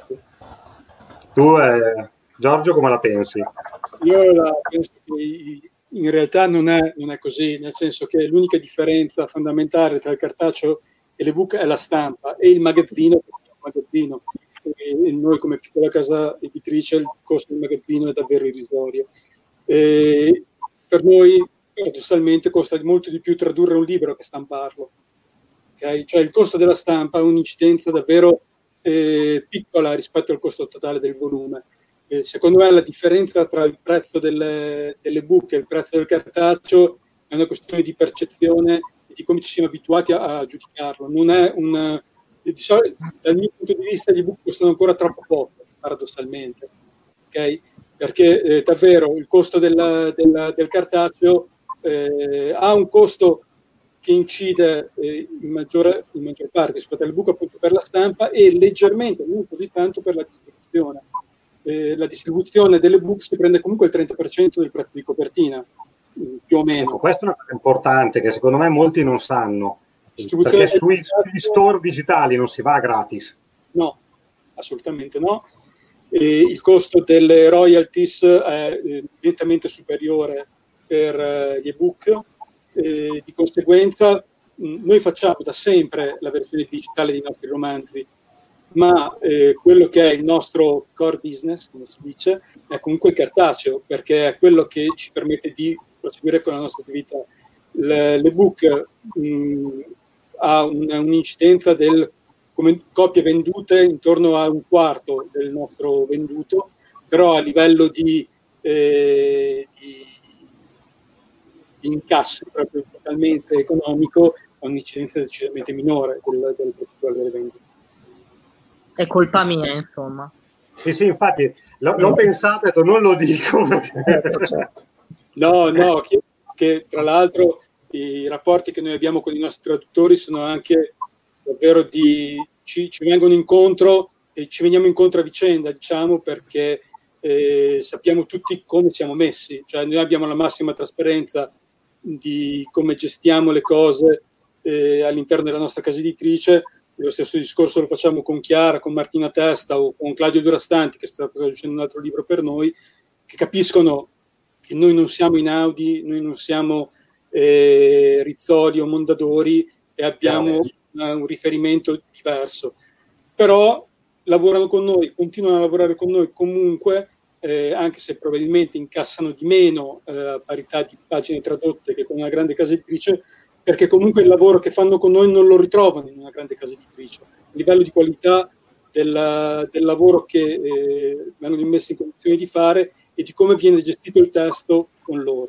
Tu, eh, Giorgio, come la pensi? Io la penso che in realtà non è, non è così, nel senso che l'unica differenza fondamentale tra il cartaceo e l'ebook è la stampa e il magazzino, il magazzino. E noi come piccola casa editrice il costo del magazzino è davvero irrisorio. E per noi paradossalmente costa molto di più tradurre un libro che stamparlo, okay? Cioè il costo della stampa ha un'incidenza davvero eh, piccola rispetto al costo totale del volume. Eh, secondo me la differenza tra il prezzo delle, dell'ebook e il prezzo del cartaceo è una questione di percezione e di come ci siamo abituati a, a giudicarlo. Non è un Di solito, dal mio punto di vista gli ebook costano ancora troppo poco, paradossalmente, okay? Perché eh, davvero il costo del, del, del cartaceo eh, ha un costo che incide eh, in, maggiore, in maggior parte rispetto all'ebook appunto per la stampa e leggermente, non così tanto per la distribuzione. Eh, la distribuzione dell'ebook si prende comunque il trenta per cento del prezzo di copertina, più o meno. Ecco, questa è una cosa importante che secondo me molti non sanno. Perché sui, sugli store digitali non si va gratis. No, assolutamente no. E il costo delle royalties è eh, nettamente superiore per eh, gli ebook. E di conseguenza mh, noi facciamo da sempre la versione digitale dei nostri romanzi, ma eh, quello che è il nostro core business, come si dice, è comunque il cartaceo, perché è quello che ci permette di proseguire con la nostra attività. Le, l'ebook mh, ha un, un'incidenza del, come copie vendute intorno a un quarto del nostro venduto, però a livello di, eh, di, di incassi proprio totalmente economico ha un'incidenza decisamente minore del, del percentuale delle vendite. È colpa mia, insomma. Sì, sì, infatti l'ho, l'ho pensato e ho detto non lo dico perché... No, no, che, che tra l'altro i rapporti che noi abbiamo con i nostri traduttori sono anche davvero di... ci, ci vengono incontro e ci veniamo incontro a vicenda, diciamo, perché eh, sappiamo tutti come siamo messi, cioè noi abbiamo la massima trasparenza di come gestiamo le cose eh, all'interno della nostra casa editrice. Lo stesso discorso lo facciamo con Chiara, con Martina Testa o con Claudio Durastanti, che sta traducendo un altro libro per noi, che capiscono che noi non siamo Inaudi, noi non siamo eh, Rizzoli o Mondadori e abbiamo una, un riferimento diverso. Però lavorano con noi, continuano a lavorare con noi comunque, eh, anche se probabilmente incassano di meno eh, a parità di pagine tradotte che con una grande casa editrice, perché comunque il lavoro che fanno con noi non lo ritrovano in una grande casa editrice. Il livello di qualità del, del lavoro che eh, vengono messi in condizione di fare e di come viene gestito il testo con loro.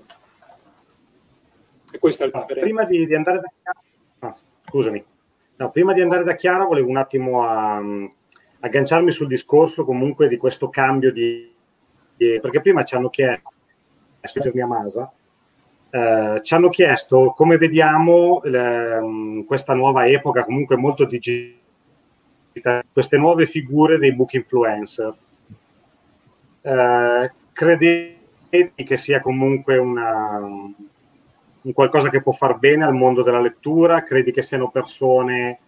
E questa è la differenza. Prima di, di andare da Chiara, ah, scusami, no, prima di andare da Chiara volevo un attimo a, um, agganciarmi sul discorso comunque di questo cambio di, di perché prima ci hanno chiesto mia Masa, eh, ci hanno chiesto come vediamo le, um, questa nuova epoca comunque molto digitale, queste nuove figure dei book influencer. Eh, credete che sia comunque una, un qualcosa che può far bene al mondo della lettura? Credi che siano persone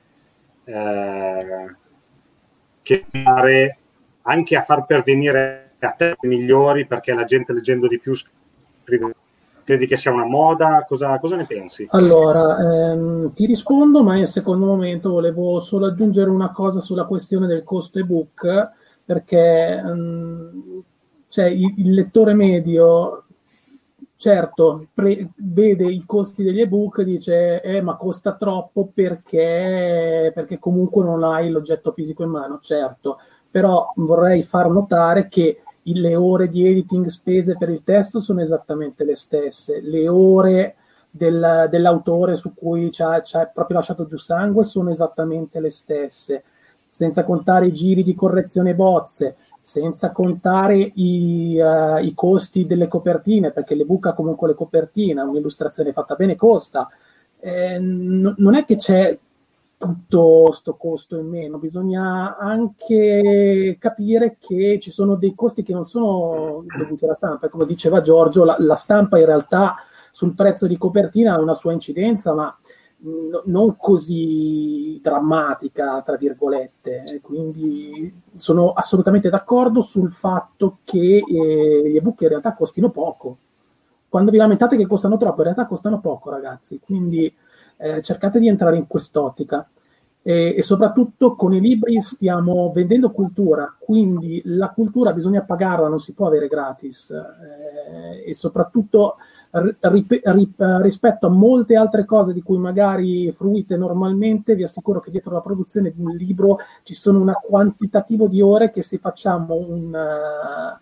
eh, che fare anche a far pervenire a te migliori perché la gente leggendo di più scrive? Credi che sia una moda? Cosa, cosa ne pensi? Allora, ehm, ti rispondo, ma in secondo momento volevo solo aggiungere una cosa sulla questione del costo ebook, perché um, cioè, il, il lettore medio, certo, pre- vede i costi degli ebook e dice eh, ma costa troppo perché, perché comunque non hai l'oggetto fisico in mano, certo, però vorrei far notare che le ore di editing spese per il testo sono esattamente le stesse, le ore del, dell'autore su cui ci ha, ci ha proprio lasciato giù sangue sono esattamente le stesse, senza contare i giri di correzione bozze, senza contare i, uh, i costi delle copertine, perché l'ebook ha comunque le copertine, un'illustrazione fatta bene costa. Eh, n- non è che c'è tutto sto costo in meno, bisogna anche capire che ci sono dei costi che non sono dovuti alla stampa, e come diceva Giorgio, la, la stampa in realtà sul prezzo di copertina ha una sua incidenza, ma n- non così drammatica, tra virgolette, quindi sono assolutamente d'accordo sul fatto che eh, gli ebook in realtà costino poco. Quando vi lamentate che costano troppo, in realtà costano poco, ragazzi, quindi Eh, cercate di entrare in quest'ottica e, e soprattutto con i libri stiamo vendendo cultura, quindi la cultura bisogna pagarla, non si può avere gratis eh, e soprattutto ri- ri- rispetto a molte altre cose di cui magari fruite normalmente, vi assicuro che dietro la produzione di un libro ci sono una quantitativo di ore che se facciamo un uh,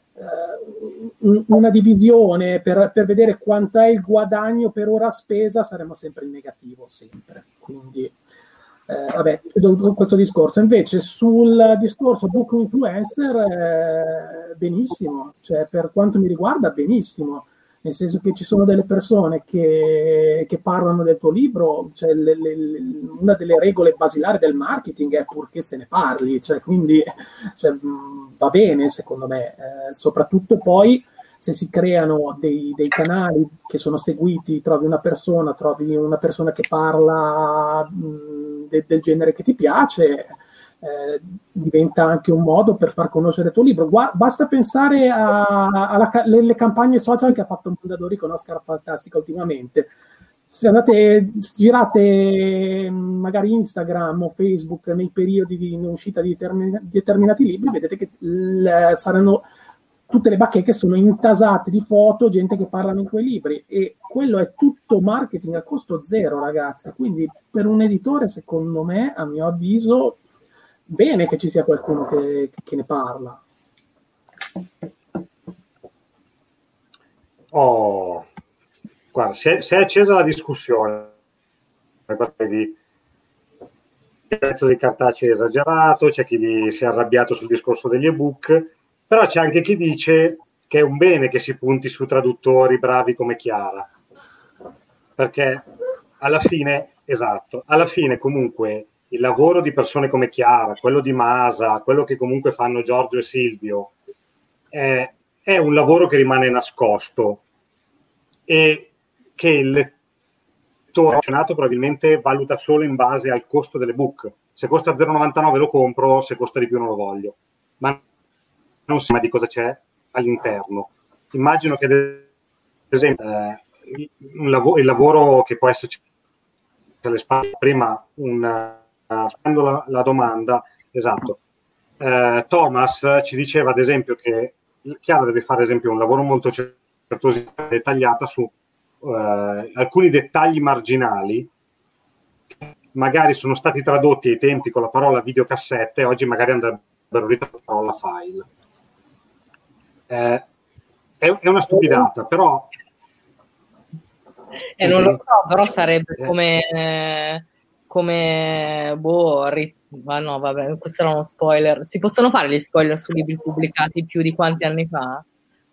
una divisione per, per vedere quanto è il guadagno per ora spesa, saremo sempre in negativo, sempre. Quindi, eh, vabbè, chiudo questo discorso. Invece, sul discorso book influencer, eh, benissimo, cioè per quanto mi riguarda, benissimo. Nel senso che ci sono delle persone che, che parlano del tuo libro, cioè le, le, una delle regole basilari del marketing è purché se ne parli, cioè quindi cioè, va bene secondo me, eh, soprattutto poi se si creano dei, dei canali che sono seguiti, trovi una persona, trovi una persona che parla mh, de, del genere che ti piace, Eh, diventa anche un modo per far conoscere il tuo libro. Gua- basta pensare alle campagne social che ha fatto Mondadori con Oscar Fantastica ultimamente. Se andate, girate magari Instagram o Facebook nei periodi di uscita di determin- determinati libri, vedete che l- saranno tutte le bacheche sono intasate di foto, gente che parlano in quei libri, e quello è tutto marketing a costo zero, ragazzi. Quindi per un editore, secondo me, a mio avviso, bene che ci sia qualcuno che, che ne parla. Oh, guarda, si è, si è accesa la discussione di, il prezzo dei cartacei è esagerato, c'è chi si è arrabbiato sul discorso degli ebook, però c'è anche chi dice che è un bene che si punti su traduttori bravi come Chiara, perché alla fine, esatto, alla fine comunque il lavoro di persone come Chiara, quello di Masa, quello che comunque fanno Giorgio e Silvio, è, è un lavoro che rimane nascosto e che il lettore probabilmente valuta solo in base al costo dell'ebook. Se costa zero virgola novantanove lo compro, se costa di più non lo voglio. Ma non si sa di cosa c'è all'interno. Immagino che, ad esempio, eh, un lav- il lavoro che può esserci alle spalle, prima un spendo la, la domanda, esatto. Eh, Thomas ci diceva ad esempio che Chiara deve fare ad esempio un lavoro molto certoso e dettagliato su eh, alcuni dettagli marginali che magari sono stati tradotti ai tempi con la parola videocassette e oggi magari andrebbero ritradotti con la parola file. Eh, è, è una stupidata, però eh, non lo so, però sarebbe come eh, come boh, Riz, ma no, vabbè, questo era uno spoiler. Si possono fare gli spoiler su libri pubblicati più di quanti anni fa?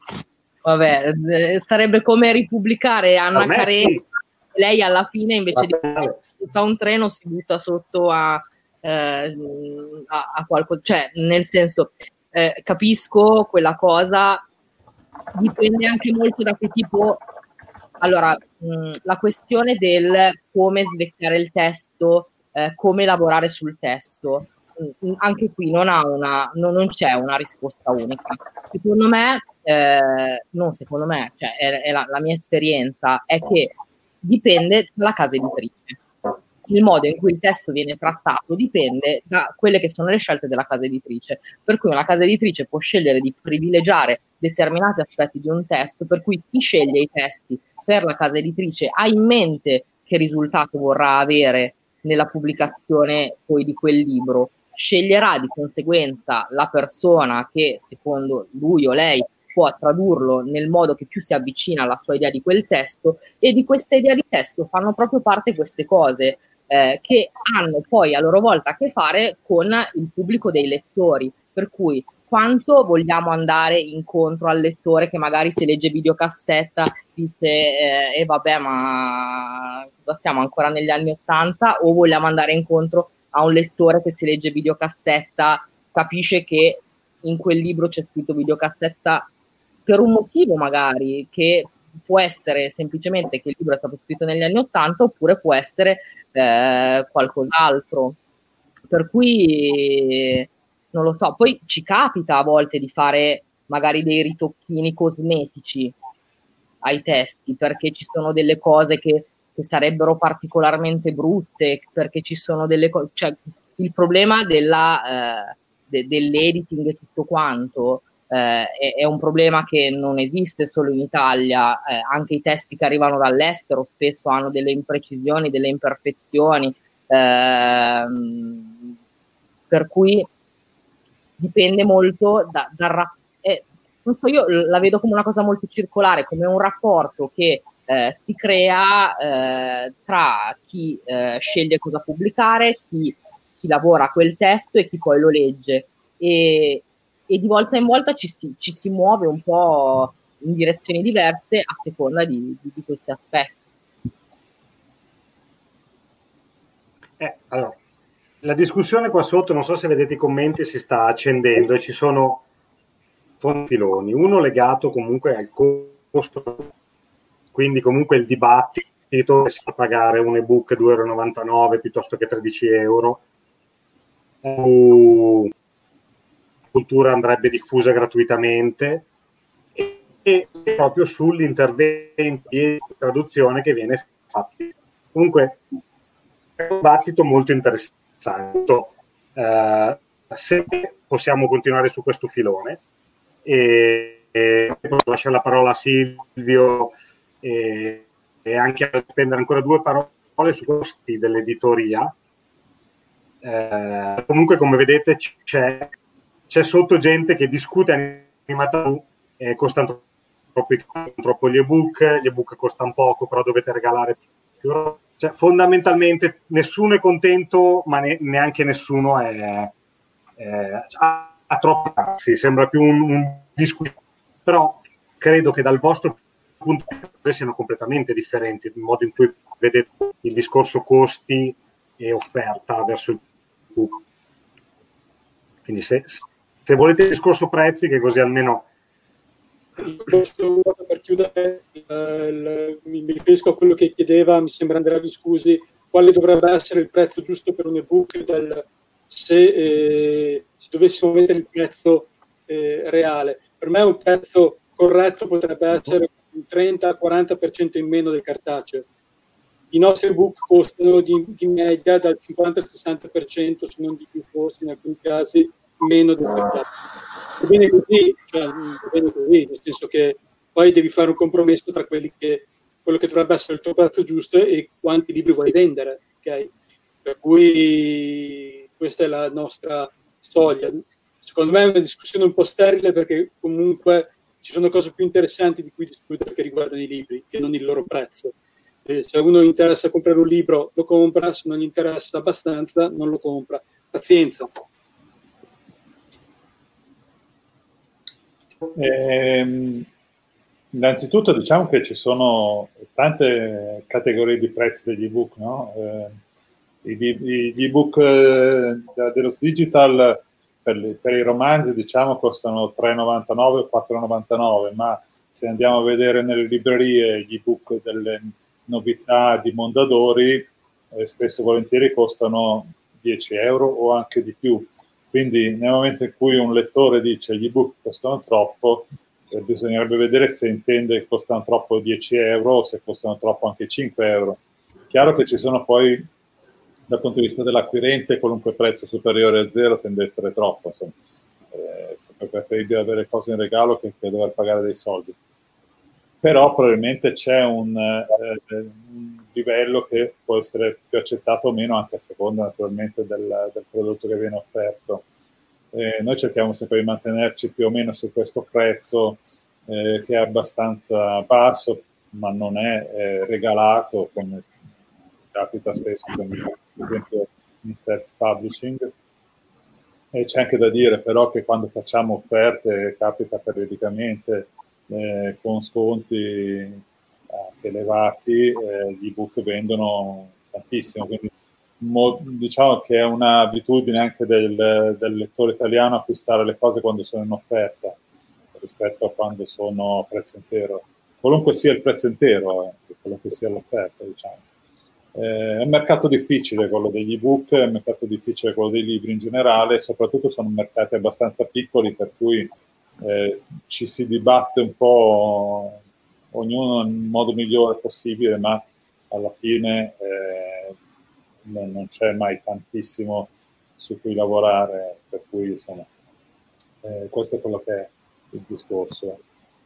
Vabbè, eh, sarebbe come ripubblicare Anna Karenina, sì. Lei alla fine invece vabbè. di butta un treno si butta sotto a, eh, a, a qualcosa, cioè nel senso eh, capisco quella cosa, dipende anche molto da che tipo. Allora, mh, la questione del come svecchiare il testo, eh, come lavorare sul testo, mh, anche qui non ha una, non, non c'è una risposta unica. Secondo me, eh, non secondo me, cioè è, è la, la mia esperienza è che dipende dalla casa editrice. Il modo in cui il testo viene trattato dipende da quelle che sono le scelte della casa editrice. Per cui una casa editrice può scegliere di privilegiare determinati aspetti di un testo, per cui chi sceglie i testi per la casa editrice ha in mente che risultato vorrà avere nella pubblicazione poi di quel libro, sceglierà di conseguenza la persona che secondo lui o lei può tradurlo nel modo che più si avvicina alla sua idea di quel testo, e di questa idea di testo fanno proprio parte queste cose eh, che hanno poi a loro volta a che fare con il pubblico dei lettori, per cui quanto vogliamo andare incontro al lettore che magari se legge videocassetta dice e eh, eh, vabbè ma cosa siamo ancora negli anni ottanta, o vogliamo andare incontro a un lettore che se legge videocassetta capisce che in quel libro c'è scritto videocassetta per un motivo magari, che può essere semplicemente che il libro è stato scritto negli anni ottanta, oppure può essere eh, qualcos'altro, per cui non lo so. Poi ci capita a volte di fare magari dei ritocchini cosmetici ai testi, perché ci sono delle cose che, che sarebbero particolarmente brutte, perché ci sono delle cose, cioè il problema della, eh, de, dell'editing e tutto quanto eh, è, è un problema che non esiste solo in Italia, eh, anche i testi che arrivano dall'estero spesso hanno delle imprecisioni, delle imperfezioni, eh, per cui dipende molto da, dal rapporto. Eh, non so, io la vedo come una cosa molto circolare, come un rapporto che eh, si crea eh, tra chi eh, sceglie cosa pubblicare, chi, chi lavora quel testo e chi poi lo legge, e, e di volta in volta ci si, ci si muove un po' in direzioni diverse a seconda di, di, di questi aspetti. Eh, allora, la discussione qua sotto, non so se vedete i commenti, si sta accendendo e ci sono filoni, uno legato comunque al costo, quindi comunque il dibattito che si fa pagare un ebook due virgola novantanove piuttosto che tredici euro, uh, cultura andrebbe diffusa gratuitamente, e, e proprio sull'intervento di traduzione che viene fatto. Comunque è un dibattito molto interessante, uh, se possiamo continuare su questo filone. E, e lascio la parola a Silvio e, e anche a spendere ancora due parole sui costi dell'editoria. Eh, comunque, come vedete, c'è, c'è sotto gente che discute animata, eh, costano troppo, troppo gli ebook, gli ebook costano poco, però dovete regalare più cioè, fondamentalmente nessuno è contento, ma ne, neanche nessuno è, è ha, ha troppo, sì, sembra più un, un discussione, però credo che dal vostro punto di vista siano completamente differenti il modo in cui vedete il discorso costi e offerta verso il pubblico. Quindi se, se volete il discorso prezzi, che così almeno per chiudere, il, mi riferisco a quello che chiedeva, mi sembra Andrea Viscusi, quale dovrebbe essere il prezzo giusto per un ebook, del, se eh, si dovessimo mettere il prezzo eh, reale. Per me un prezzo corretto potrebbe essere un trenta quaranta per cento in meno del cartaceo. I nostri ebook costano di, di media dal cinquanta al sessanta per cento, se non di più, forse in alcuni casi meno del cartaceo. Va bene così, cioè, va bene così, nel senso che poi devi fare un compromesso tra quelli che, quello che dovrebbe essere il tuo prezzo giusto e quanti libri vuoi vendere, ok? Per cui questa è la nostra soglia. Secondo me è una discussione un po' sterile, perché comunque ci sono cose più interessanti di cui discutere che riguardano i libri, che non il loro prezzo. Eh, se a uno interessa comprare un libro, lo compra, se non gli interessa abbastanza, non lo compra. Pazienza. Eh, innanzitutto diciamo che ci sono tante categorie di prezzi degli ebook, no? Eh, gli ebook eh, dello digital per, per i romanzi, diciamo, costano tre e novantanove o quattro e novantanove, ma se andiamo a vedere nelle librerie gli ebook delle novità di Mondadori, eh, spesso e volentieri costano dieci euro o anche di più. Quindi nel momento in cui un lettore dice gli ebook costano troppo, eh, bisognerebbe vedere se intende che costano troppo dieci euro o se costano troppo anche cinque euro. Chiaro che ci sono poi, dal punto di vista dell'acquirente, qualunque prezzo superiore a zero tende a essere troppo. Insomma, eh, è sempre preferibile avere cose in regalo che, che dover pagare dei soldi. Però probabilmente c'è un, eh, un livello che può essere più accettato o meno, anche a seconda naturalmente del, del prodotto che viene offerto. Eh, noi cerchiamo sempre di mantenerci più o meno su questo prezzo eh, che è abbastanza basso, ma non è eh, regalato, come capita spesso, come ad esempio in self-publishing. E c'è anche da dire però che quando facciamo offerte, capita periodicamente, Eh, con sconti eh, elevati, eh, gli ebook vendono tantissimo, quindi mo, diciamo che è un'abitudine anche del, del lettore italiano acquistare le cose quando sono in offerta rispetto a quando sono a prezzo intero, qualunque sia il prezzo intero, eh, quello che sia l'offerta, diciamo. Eh, è un mercato difficile quello degli ebook, è un mercato difficile quello dei libri in generale, soprattutto sono mercati abbastanza piccoli, per cui Eh, ci si dibatte un po' ognuno nel modo migliore possibile, ma alla fine eh, non, non c'è mai tantissimo su cui lavorare, per cui insomma, eh, questo è quello che è il discorso.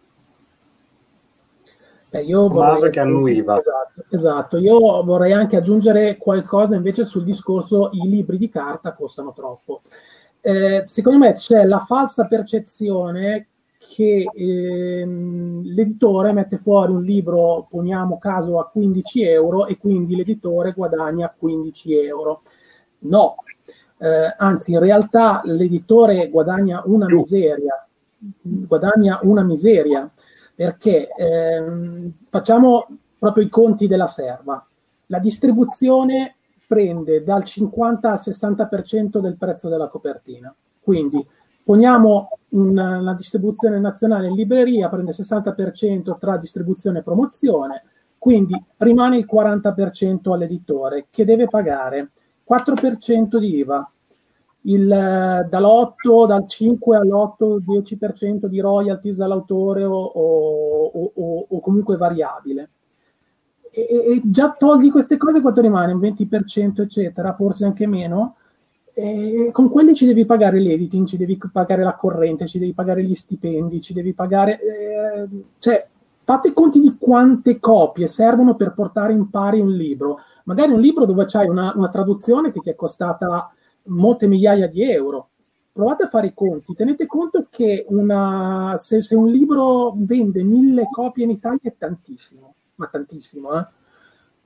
Eh, io vorrei che annuiva. Esatto, esatto, io vorrei anche aggiungere qualcosa invece sul discorso i libri di carta costano troppo. Eh, secondo me c'è la falsa percezione che ehm, l'editore mette fuori un libro, poniamo caso, a quindici euro e quindi l'editore guadagna quindici euro. No, eh, anzi in realtà l'editore guadagna una miseria, guadagna una miseria, perché ehm, facciamo proprio i conti della serva. La distribuzione prende dal cinquanta al sessanta per cento del prezzo della copertina. Quindi poniamo una, una distribuzione nazionale in libreria, prende il sessanta per cento tra distribuzione e promozione, quindi rimane il quaranta per cento all'editore, che deve pagare quattro per cento di I V A, il, dall'otto, dal cinque all'otto, dieci per cento di royalties all'autore o, o, o, o comunque variabile. E, e già togli queste cose, quanto rimane? Un venti per cento eccetera, forse anche meno. E con quelli ci devi pagare l'editing, ci devi pagare la corrente, ci devi pagare gli stipendi, ci devi pagare eh, cioè fate i conti di quante copie servono per portare in pari un libro, magari un libro dove c'hai una, una traduzione che ti è costata molte migliaia di euro. Provate a fare i conti, tenete conto che una, se, se un libro vende mille copie in Italia è tantissimo, ma tantissimo, eh?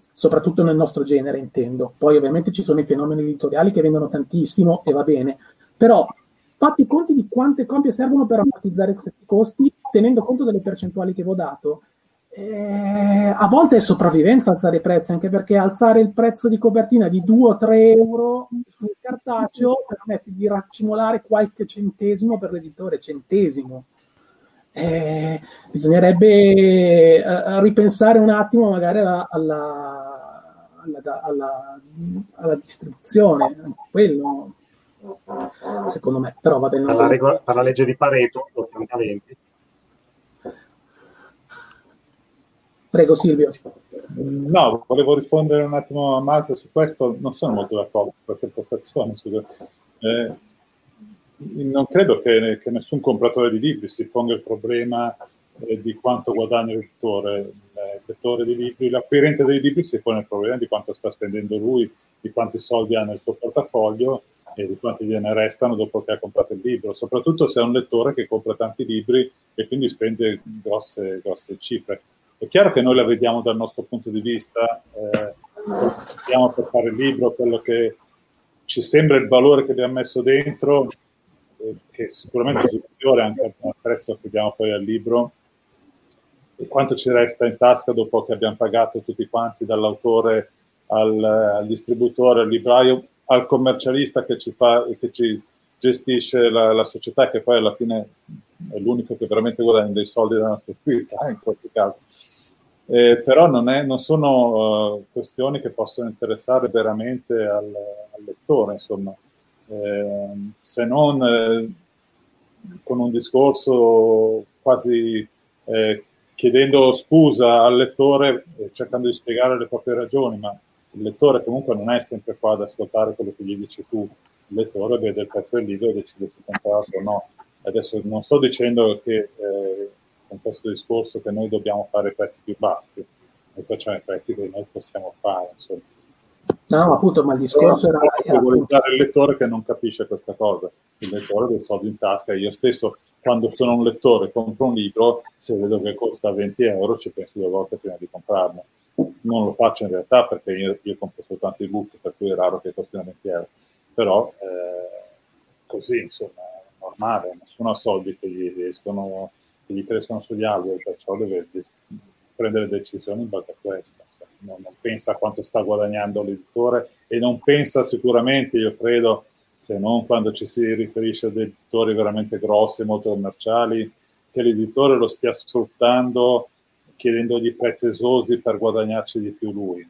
soprattutto nel nostro genere intendo. Poi ovviamente ci sono i fenomeni editoriali che vendono tantissimo e va bene, però fatti i conti di quante copie servono per ammortizzare questi costi, tenendo conto delle percentuali che vi ho dato. Eh, a volte è sopravvivenza alzare i prezzi, anche perché alzare il prezzo di copertina di due o tre euro sul cartaceo permette di raccimolare qualche centesimo per l'editore, centesimo. Eh, bisognerebbe eh, ripensare un attimo magari alla, alla, alla, alla, alla distribuzione, quello secondo me, però va bene. Per la, regola, per la legge di Pareto, ottanta venti. Prego Silvio. No, volevo rispondere un attimo a Mazza su questo, non sono molto d'accordo con questa impostazione. Eh, non credo che, che nessun compratore di libri si ponga il problema eh, di quanto guadagna l'editore. Il lettore di libri, l'acquirente dei libri si pone il problema di quanto sta spendendo lui, di quanti soldi ha nel suo portafoglio e di quanti gliene restano dopo che ha comprato il libro, soprattutto se è un lettore che compra tanti libri e quindi spende grosse, grosse cifre. È chiaro che noi la vediamo dal nostro punto di vista, eh, vediamo per fare il libro, quello che ci sembra il valore che abbiamo messo dentro, eh, che sicuramente è superiore anche al prezzo che diamo poi al libro, e quanto ci resta in tasca dopo che abbiamo pagato tutti quanti, dall'autore al, al distributore, al libraio, al commercialista che ci fa che ci gestisce la, la società, che poi alla fine è l'unico che veramente guadagna dei soldi dalla nostra attività in qualche caso. Eh, però non, è, non sono uh, questioni che possono interessare veramente al, al lettore, insomma, eh, se non eh, con un discorso quasi eh, chiedendo scusa al lettore, eh, cercando di spiegare le proprie ragioni, ma il lettore comunque non è sempre qua ad ascoltare quello che gli dici tu. Il lettore vede il prezzo del libro e decide se comprarlo o no. Adesso non sto dicendo che eh, con questo discorso che noi dobbiamo fare prezzi più bassi, noi facciamo i prezzi che noi possiamo fare, insomma. No, appunto, ma il discorso Però, era, era appunto il lettore che non capisce questa cosa. Il lettore dei soldi in tasca. Io stesso, quando sono un lettore, compro un libro, se vedo che costa venti euro, ci penso due volte prima di comprarlo. Non lo faccio in realtà perché io, io compro soltanto i book, per cui è raro che costino venti euro. Però eh, così, insomma, è normale, nessuno ha soldi che gli riescono, che gli crescono sugli alberi, perciò deve prendere decisioni in base a questo. Non, non pensa a quanto sta guadagnando l'editore e non pensa sicuramente, io credo, se non quando ci si riferisce ad editori veramente grossi, molto commerciali, che l'editore lo stia sfruttando chiedendogli prezzi esosi per guadagnarci di più lui.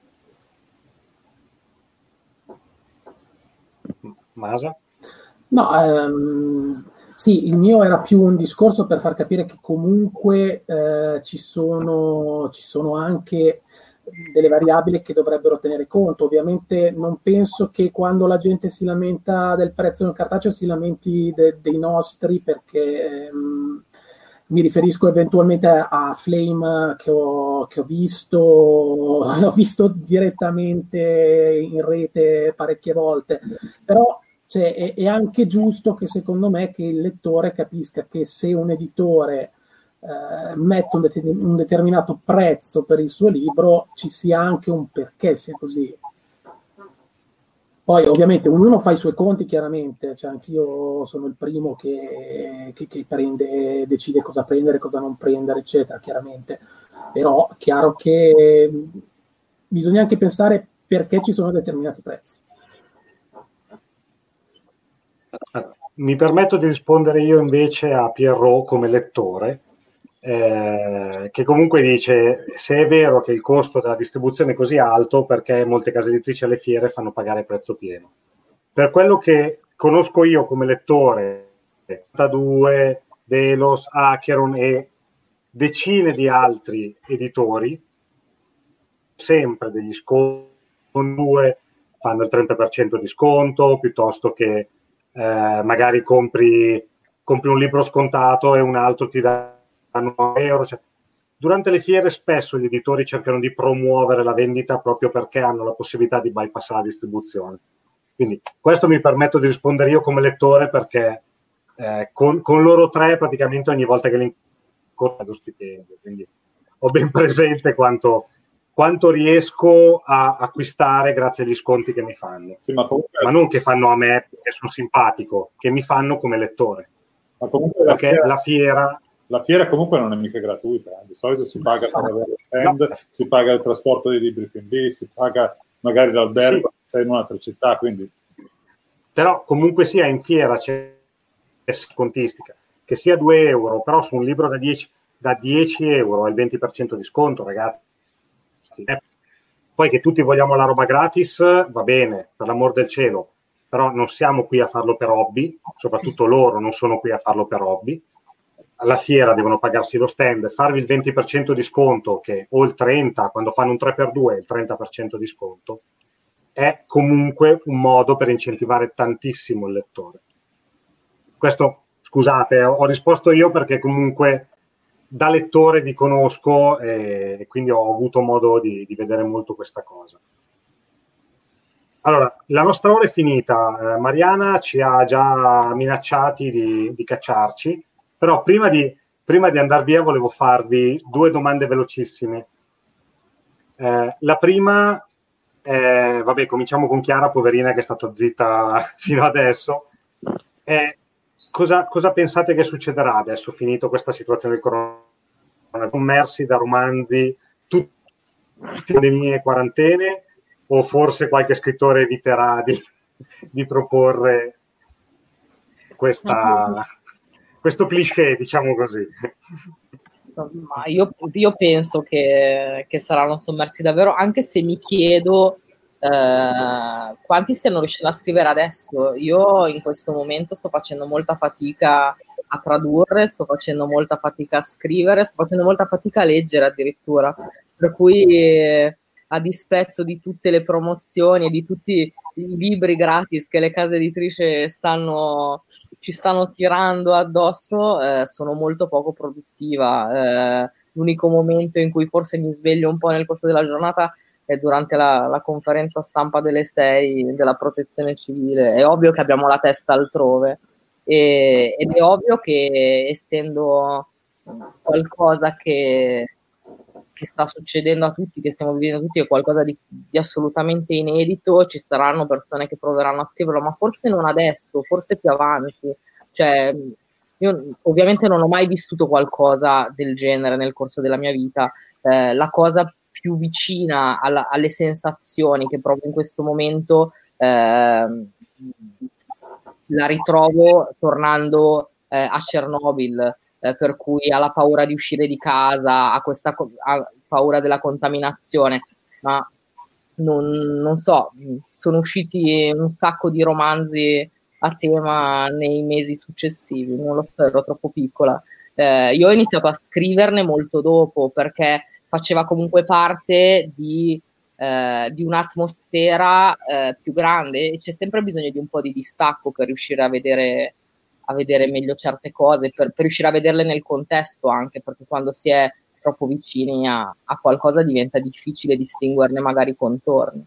Masa? No, ehm, sì, il mio era più un discorso per far capire che comunque eh, ci sono, ci sono anche delle variabili che dovrebbero tenere conto. Ovviamente non penso che quando la gente si lamenta del prezzo del cartaceo si lamenti de- dei nostri, perché ehm, mi riferisco eventualmente a, a Flame che ho, che ho visto ho visto direttamente in rete parecchie volte, però cioè, è, è anche giusto che secondo me che il lettore capisca che se un editore eh, mette un, det- un determinato prezzo per il suo libro ci sia anche un perché sia così. Poi ovviamente ognuno fa i suoi conti, chiaramente, cioè anch'io sono il primo che, che, che prende, decide cosa prendere, cosa non prendere, eccetera, chiaramente. Però è chiaro che bisogna anche pensare perché ci sono determinati prezzi. Mi permetto di rispondere io invece a Pierrot come lettore, eh, che comunque dice se è vero che il costo della distribuzione è così alto, perché molte case editrici alle fiere fanno pagare prezzo pieno. Per quello che conosco io come lettore, ottantadue, Delos, Acheron e decine di altri editori, sempre degli sconti, due fanno il trenta per cento di sconto, piuttosto che eh, magari compri, compri un libro scontato e un altro ti dà euro. Cioè, durante le fiere spesso gli editori cercano di promuovere la vendita proprio perché hanno la possibilità di bypassare la distribuzione. Quindi questo mi permetto di rispondere io come lettore, perché eh, con, con loro tre praticamente ogni volta che li incontro mezzo stipendio, quindi ho ben presente quanto, quanto riesco a acquistare grazie agli sconti che mi fanno. Sì, ma, comunque, ma non che fanno a me perché sono simpatico, che mi fanno come lettore. Ma comunque perché la fiera, la fiera... La fiera comunque non è mica gratuita, di solito si paga per avere lo stand, no. si paga il trasporto dei libri fin lì, si paga magari l'albergo, sì. sei in un'altra città, quindi... Però comunque sia in fiera c'è scontistica, che sia due euro, però su un libro da dieci, da dieci euro al venti per cento di sconto, ragazzi. Eh, poi che tutti vogliamo la roba gratis, va bene, per l'amor del cielo, però non siamo qui a farlo per hobby, soprattutto loro non sono qui a farlo per hobby. Alla fiera devono pagarsi lo stand, farvi il venti per cento di sconto, che o il trenta, quando fanno un tre per due, il trenta per cento di sconto, è comunque un modo per incentivare tantissimo il lettore. Questo, scusate, ho risposto io perché comunque da lettore vi conosco e, e quindi ho avuto modo di, di vedere molto questa cosa. Allora, la nostra ora è finita. Eh, Mariana ci ha già minacciati di, di cacciarci. Però prima di, prima di andare via volevo farvi due domande velocissime. Eh, la prima, eh, vabbè, cominciamo con Chiara, poverina, che è stata zitta fino adesso. Eh, cosa, cosa pensate che succederà adesso, finito questa situazione del corona? Commersi da romanzi, tutte pandemie e quarantene, o forse qualche scrittore eviterà di, di proporre questa... questo cliché, diciamo così. Ma io, io penso che, che saranno sommersi davvero, anche se mi chiedo eh, quanti stiano riuscendo a scrivere adesso. Io in questo momento sto facendo molta fatica a tradurre, sto facendo molta fatica a scrivere, sto facendo molta fatica a leggere addirittura, per cui eh, a dispetto di tutte le promozioni e di tutti i libri gratis che le case editrici stanno... ci stanno tirando addosso, eh, sono molto poco produttiva. Eh, l'unico momento in cui forse mi sveglio un po' nel corso della giornata è durante la, la conferenza stampa delle sei della protezione civile. È ovvio che abbiamo la testa altrove e, ed è ovvio che essendo qualcosa che, che sta succedendo a tutti, che stiamo vivendo tutti, è qualcosa di, di assolutamente inedito, ci saranno persone che proveranno a scriverlo, ma forse non adesso, forse più avanti. Cioè, io ovviamente non ho mai vissuto qualcosa del genere nel corso della mia vita. Eh, la cosa più vicina alla, alle sensazioni che provo in questo momento eh, la ritrovo tornando eh, a Chernobyl, eh, per cui ha la paura di uscire di casa, ha questa co- ha paura della contaminazione, ma non, non so, sono usciti un sacco di romanzi a tema nei mesi successivi, non lo so, ero troppo piccola. Eh, io ho iniziato a scriverne molto dopo perché faceva comunque parte di, eh, di un'atmosfera eh, più grande e c'è sempre bisogno di un po' di distacco per riuscire a vedere, a vedere meglio certe cose, per, per riuscire a vederle nel contesto anche, perché quando si è troppo vicini a, a qualcosa diventa difficile distinguerne magari i contorni.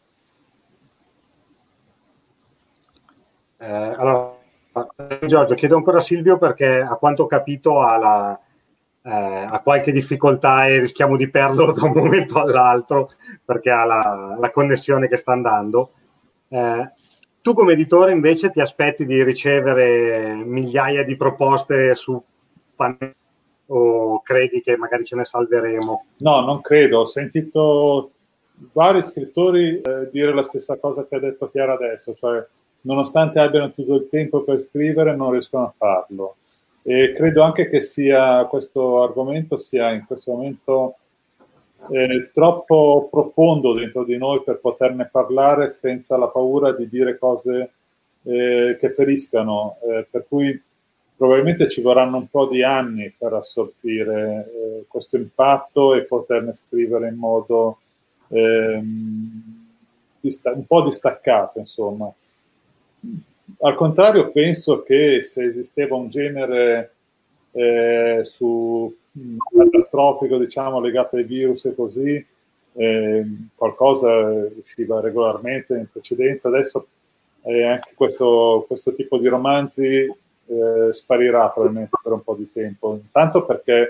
Eh, allora, Giorgio, chiedo ancora a Silvio perché a quanto ho capito ha, la, eh, ha qualche difficoltà e rischiamo di perderlo da un momento all'altro perché ha la, la connessione che sta andando. Eh, tu come editore invece ti aspetti di ricevere migliaia di proposte su Pan- o credi che magari ce ne salveremo? No, non credo. Ho sentito vari scrittori eh, dire la stessa cosa che ha detto Chiara adesso, cioè nonostante abbiano tutto il tempo per scrivere non riescono a farlo, e credo anche che sia questo argomento sia in questo momento eh, troppo profondo dentro di noi per poterne parlare senza la paura di dire cose eh, che feriscano, eh, per cui probabilmente ci vorranno un po' di anni per assorbire eh, questo impatto e poterne scrivere in modo ehm, dista- un po' distaccato, insomma. Al contrario, penso che se esisteva un genere eh, su mh, catastrofico, diciamo, legato ai virus e così, eh, qualcosa usciva regolarmente in precedenza. Adesso eh, anche questo, questo tipo di romanzi eh, sparirà probabilmente per un po' di tempo. Intanto perché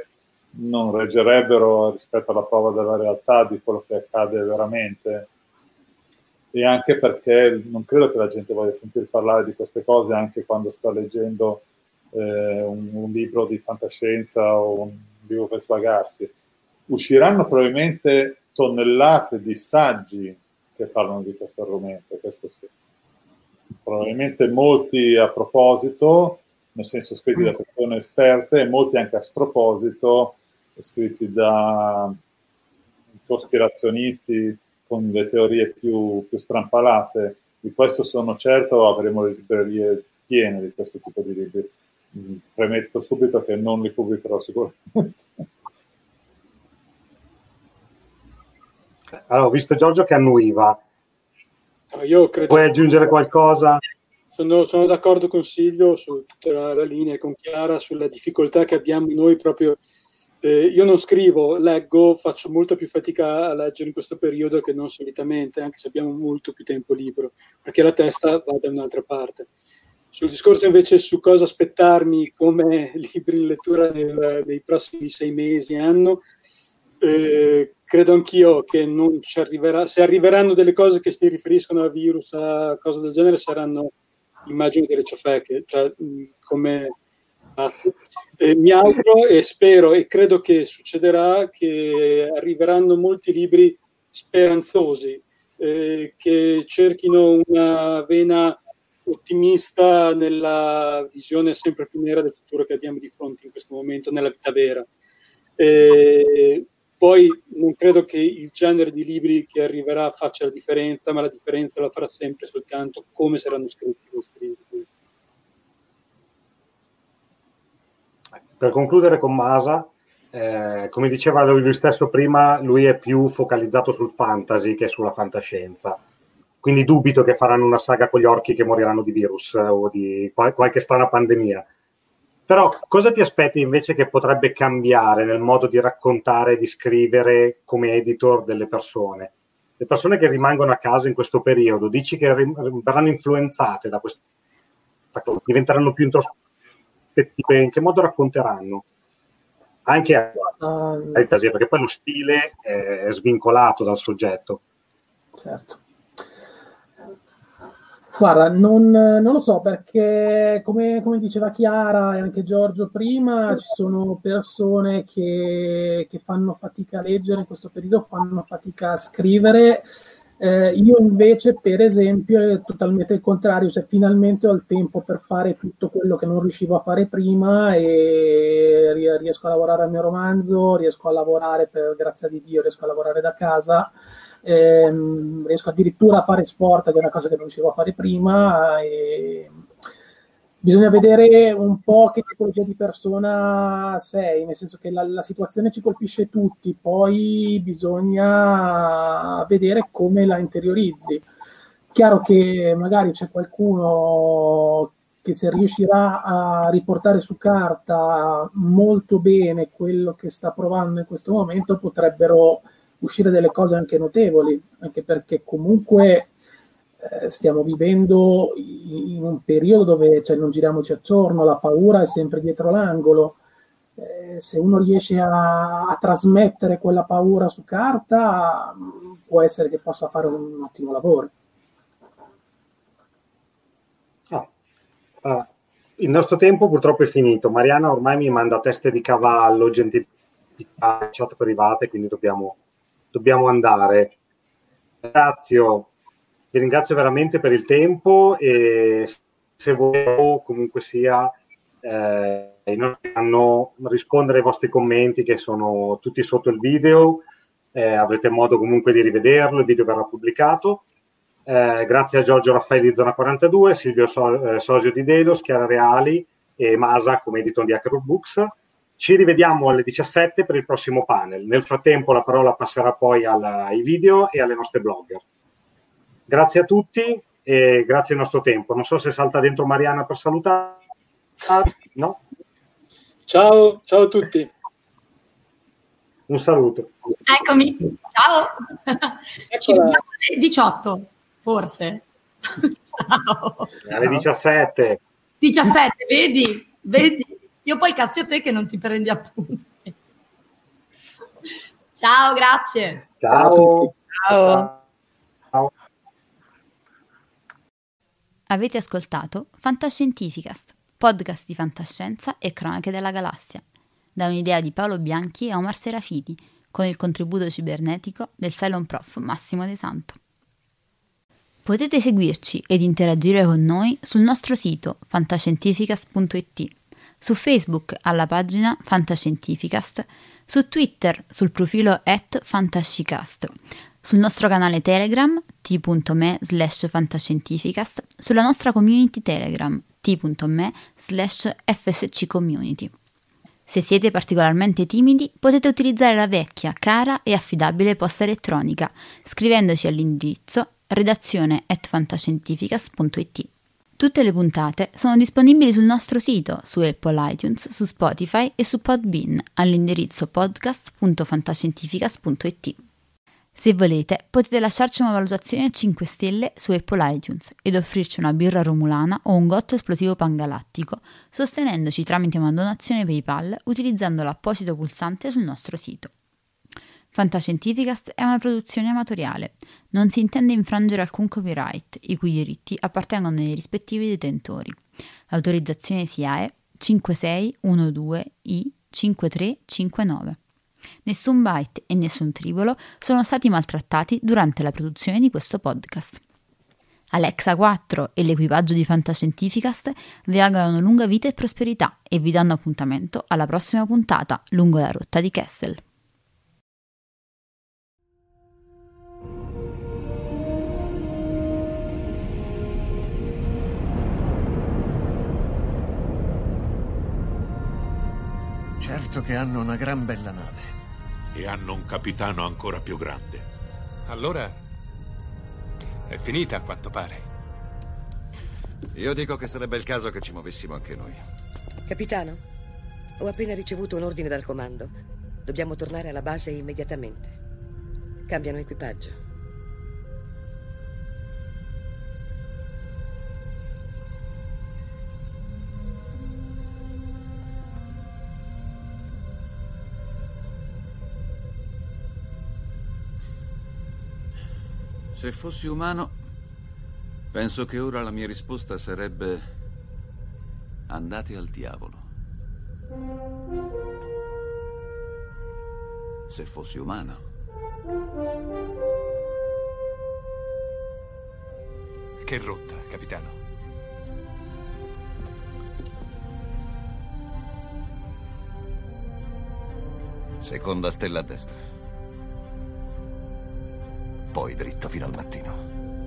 non reggerebbero rispetto alla prova della realtà di quello che accade veramente, e anche perché non credo che la gente voglia sentire parlare di queste cose anche quando sta leggendo eh, un, un libro di fantascienza o un libro per svagarsi. Usciranno probabilmente tonnellate di saggi che parlano di questo argomento, questo sì. Probabilmente molti a proposito, nel senso scritti da persone esperte, e molti anche a sproposito, scritti da cospirazionisti con le teorie più, più strampalate. Di questo sono certo, avremo le librerie piene di questo tipo di libri. Premetto subito che non li pubblicherò sicuramente. Allora, ho visto Giorgio che annuiva. Io credo. Vuoi aggiungere qualcosa? Sono, sono d'accordo con Silvio su tutta la, la linea e con Chiara sulla difficoltà che abbiamo noi proprio. Eh, io non scrivo, leggo, faccio molta più fatica a leggere in questo periodo che non solitamente, anche se abbiamo molto più tempo libero, perché la testa va da un'altra parte. Sul discorso invece su cosa aspettarmi come libri in lettura nel, nei prossimi sei mesi, anno, eh, credo anch'io che non ci arriverà, se arriveranno delle cose che si riferiscono a virus, a cose del genere, saranno, immagino, delle ciofeche, cioè come eh, mi auguro e spero e credo che succederà che arriveranno molti libri speranzosi, eh, che cerchino una vena ottimista nella visione sempre più nera del futuro che abbiamo di fronte in questo momento nella vita vera. Eh, poi non credo che il genere di libri che arriverà faccia la differenza, ma la differenza la farà sempre soltanto come saranno scritti questi libri. Per concludere con Masa, eh, come diceva lui stesso prima, lui è più focalizzato sul fantasy che sulla fantascienza. Quindi dubito che faranno una saga con gli orchi che moriranno di virus o di qual- qualche strana pandemia. Però cosa ti aspetti invece che potrebbe cambiare nel modo di raccontare e di scrivere come editor delle persone? Le persone che rimangono a casa in questo periodo, dici che rim- verranno influenzate da questo, diventeranno più introspettive, in che modo racconteranno? Anche a Uh, fantasia, perché poi lo stile è svincolato dal soggetto. certo. Guarda, non, non lo so, perché come, come diceva Chiara e anche Giorgio prima, ci sono persone che, che fanno fatica a leggere in questo periodo, fanno fatica a scrivere. Eh, io invece, per esempio, è totalmente il contrario, cioè finalmente ho il tempo per fare tutto quello che non riuscivo a fare prima e riesco a lavorare al mio romanzo, riesco a lavorare, per grazia di Dio, riesco a lavorare da casa. Eh, riesco addirittura a fare sport, che è una cosa che non riuscivo a fare prima, e bisogna vedere un po' che tipologia di persona sei, nel senso che la, la situazione ci colpisce tutti, poi bisogna vedere come la interiorizzi. Chiaro che magari c'è qualcuno che se riuscirà a riportare su carta molto bene quello che sta provando in questo momento, potrebbero uscire delle cose anche notevoli, anche perché comunque eh, stiamo vivendo in un periodo dove, cioè, non giriamoci attorno, la paura è sempre dietro l'angolo. Eh, se uno riesce a, a trasmettere quella paura su carta, può essere che possa fare un ottimo lavoro. Oh. Uh, il nostro tempo purtroppo è finito. Mariana ormai mi manda teste di cavallo, gentilità, chat private, quindi dobbiamo dobbiamo andare. Grazie, vi ringrazio veramente per il tempo e se volevo comunque sia eh, hanno rispondere ai vostri commenti che sono tutti sotto il video, eh, avrete modo comunque di rivederlo, il video verrà pubblicato. Eh, grazie a Giorgio Raffaelli di Zona quarantadue, Silvio so- eh, Sosio di Delos, Chiara Reali e Masa come editor di Hacker Books. Ci rivediamo alle diciassette per il prossimo panel. Nel frattempo la parola passerà poi alla, ai video e alle nostre blogger. Grazie a tutti e grazie al nostro tempo. Non so se salta dentro Mariana per salutare. No? Ciao, ciao a tutti. Un saluto. Eccomi, ciao. Ci vediamo alle diciotto, forse. Ciao. Alle diciassette. diciassette, vedi? Vedi? Io poi cazzo te che non ti prendi appunti. Ciao, grazie. Ciao. Ciao. Ciao. Avete ascoltato Fantascientificast, podcast di fantascienza e cronache della galassia, da un'idea di Paolo Bianchi e Omar Serafiti, con il contributo cibernetico del Cylon Prof Massimo De Santo. Potete seguirci ed interagire con noi sul nostro sito fantascientificast punto it, su Facebook alla pagina Fantascientificast, su Twitter sul profilo at fantascicast, sul nostro canale Telegram t.me slash fantascientificast, sulla nostra community Telegram t.me slash fsccommunity. Se siete particolarmente timidi, potete utilizzare la vecchia, cara e affidabile posta elettronica, scrivendoci all'indirizzo redazione at fantascientificast punto it. Tutte le puntate sono disponibili sul nostro sito, su Apple iTunes, su Spotify e su Podbean, all'indirizzo podcast punto fantascientificast punto it. Se volete, potete lasciarci una valutazione a cinque stelle su Apple iTunes ed offrirci una birra romulana o un gotto esplosivo pangalattico, sostenendoci tramite una donazione PayPal utilizzando l'apposito pulsante sul nostro sito. Fantascientificast è una produzione amatoriale, non si intende infrangere alcun copyright, i cui diritti appartengono ai rispettivi detentori. Autorizzazione S I A E cinque sei uno due I cinque tre cinque nove. Nessun byte e nessun tribolo sono stati maltrattati durante la produzione di questo podcast. Alexa quattro e l'equipaggio di Fantascientificast vi augurano lunga vita e prosperità e vi danno appuntamento alla prossima puntata lungo la rotta di Kessel. Certo che hanno una gran bella nave. E hanno un capitano ancora più grande. Allora è finita a quanto pare. Io dico che sarebbe il caso che ci muovessimo anche noi. Capitano, ho appena ricevuto un ordine dal comando. Dobbiamo tornare alla base immediatamente. Cambiano equipaggio. Se fossi umano, penso che ora la mia risposta sarebbe: andate al diavolo. Se fossi umano. Che rotta, capitano? Seconda stella a destra. Poi dritto fino al mattino.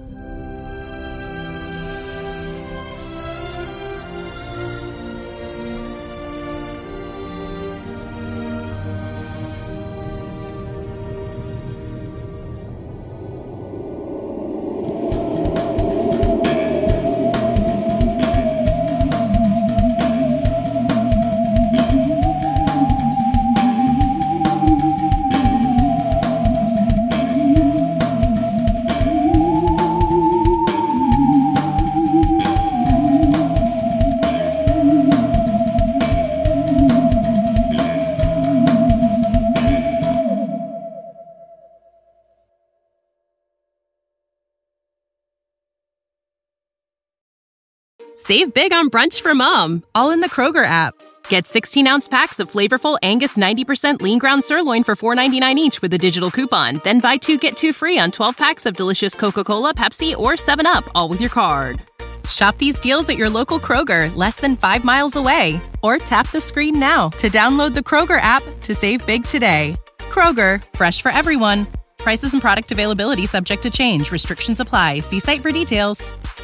Save big on brunch for mom, all in the Kroger app. Get sixteen-ounce packs of flavorful Angus ninety percent lean ground sirloin for four ninety-nine each with a digital coupon. Then buy two, get two free on twelve packs of delicious Coca-Cola, Pepsi, or seven up, all with your card. Shop these deals at your local Kroger, less than five miles away. Or tap the screen now to download the Kroger app to save big today. Kroger, fresh for everyone. Prices and product availability subject to change. Restrictions apply. See site for details.